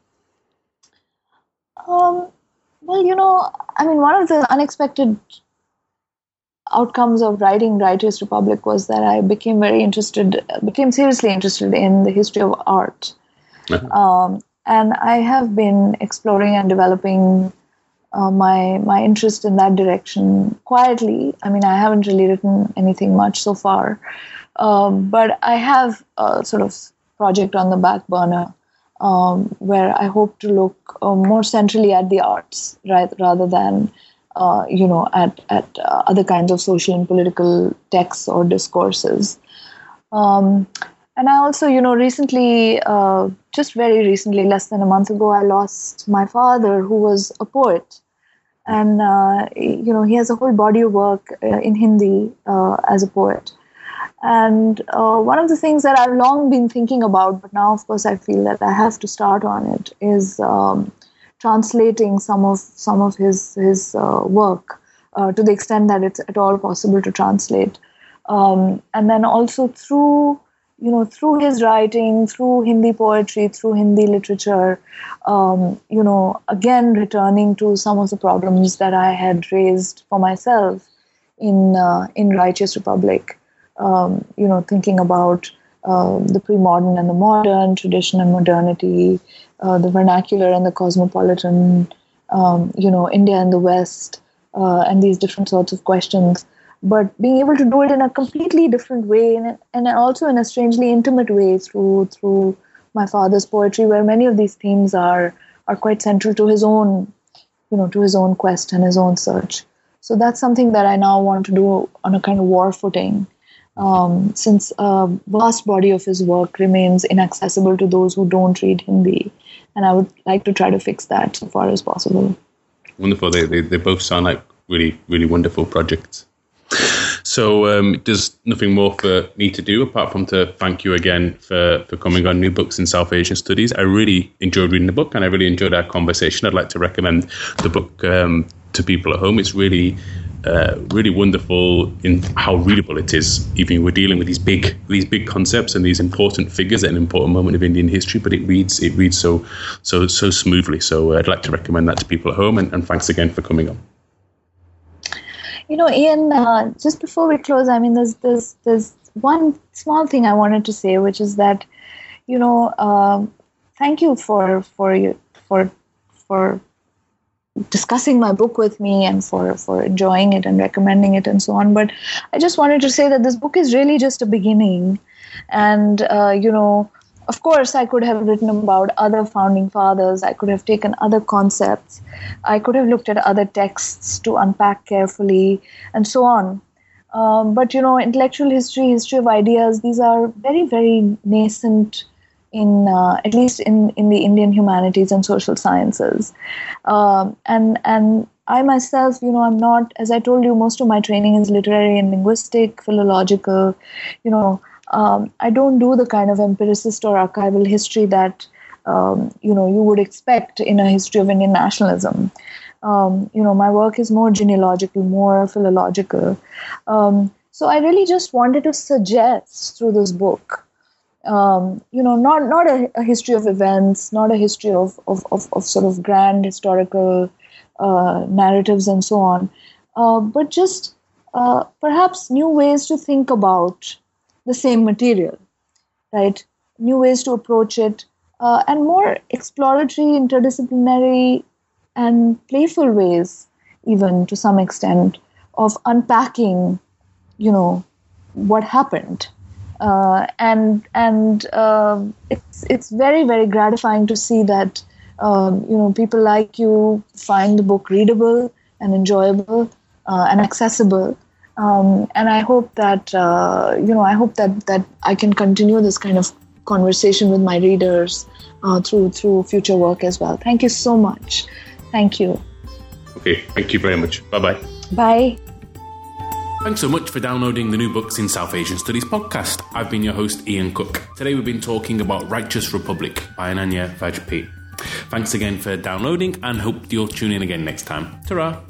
Um. Well, you know, I mean, one of the unexpected outcomes of writing Righteous Republic was that I became very interested, became seriously interested in the history of art. Uh-huh. Um, and I have been exploring and developing uh, my my interest in that direction quietly. I mean, I haven't really written anything much so far, um, but I have a sort of project on the back burner um, where I hope to look uh, more centrally at the arts, right, rather than Uh, you know, at at uh, other kinds of social and political texts or discourses. Um, and I also, you know, recently, uh, just very recently, less than a month ago, I lost my father, who was a poet. And, uh, you know, he has a whole body of work uh, in Hindi uh, as a poet. And uh, one of the things that I've long been thinking about, but now, of course, I feel that I have to start on it, is Um, translating some of some of his his uh, work uh, to the extent that it's at all possible to translate, um, and then also through you know through his writing, through Hindi poetry, through Hindi literature, um, you know, again returning to some of the problems that I had raised for myself in uh, in Righteous Republic. Um, you know, thinking about uh, the pre-modern and the modern, tradition and modernity. Uh, the vernacular and the cosmopolitan, um, you know, India and the West, uh, and these different sorts of questions, but being able to do it in a completely different way, and, and also in a strangely intimate way through through my father's poetry, where many of these themes are are quite central to his own, you know, to his own quest and his own search. So that's something that I now want to do on a kind of war footing, um, since a vast body of his work remains inaccessible to those who don't read Hindi. And I would like to try to fix that so far as possible. Wonderful. They they, they both sound like really, really wonderful projects. So um, there's nothing more for me to do apart from to thank you again for, for coming on New Books in South Asian Studies. I really enjoyed reading the book and I really enjoyed our conversation. I'd like to recommend the book um, to people at home. It's really... Uh, really wonderful in how readable it is. Even we're dealing with these big, these big concepts and these important figures at an important moment of Indian history, but it reads, it reads so, so, so smoothly. So uh, I'd like to recommend that to people at home. And, and thanks again for coming on. You know, Ian, uh, just before we close, I mean, there's, there's, there's one small thing I wanted to say, which is that, you know, um, thank you for, for, for, for discussing my book with me and for, for enjoying it and recommending it and so on. But I just wanted to say that this book is really just a beginning. And, uh, you know, of course, I could have written about other founding fathers. I could have taken other concepts. I could have looked at other texts to unpack carefully and so on. Um, but, you know, intellectual history, history of ideas, these are very, very nascent in, uh, at least in, in the Indian humanities and social sciences. Um, and, and I myself, you know, I'm not, as I told you, most of my training is literary and linguistic, philological, you know, Um, I don't do the kind of empiricist or archival history that, um, you know, you would expect in a history of Indian nationalism. Um, you know, my work is more genealogical, more philological. Um, so I really just wanted to suggest through this book, um, you know, not not a, a history of events, not a history of, of, of, of sort of grand historical uh, narratives and so on, uh, but just uh, perhaps new ways to think about the same material, right? New ways to approach it, uh, and more exploratory, interdisciplinary, and playful ways, even to some extent, of unpacking, you know, what happened. Uh, and and uh, it's it's very, very gratifying to see that, um, you know, people like you find the book readable and enjoyable uh, and accessible. Um, and I hope that, uh, you know, I hope that, that I can continue this kind of conversation with my readers uh, through through future work as well. Thank you so much. Thank you. Okay, thank you very much. Bye-bye. Bye. Thanks so much for downloading the New Books in South Asian Studies podcast. I've been your host, Ian Cook. Today we've been talking about Righteous Republic by Ananya Vajpayee. Thanks again for downloading and hope you'll tune in again next time. Ta-ra!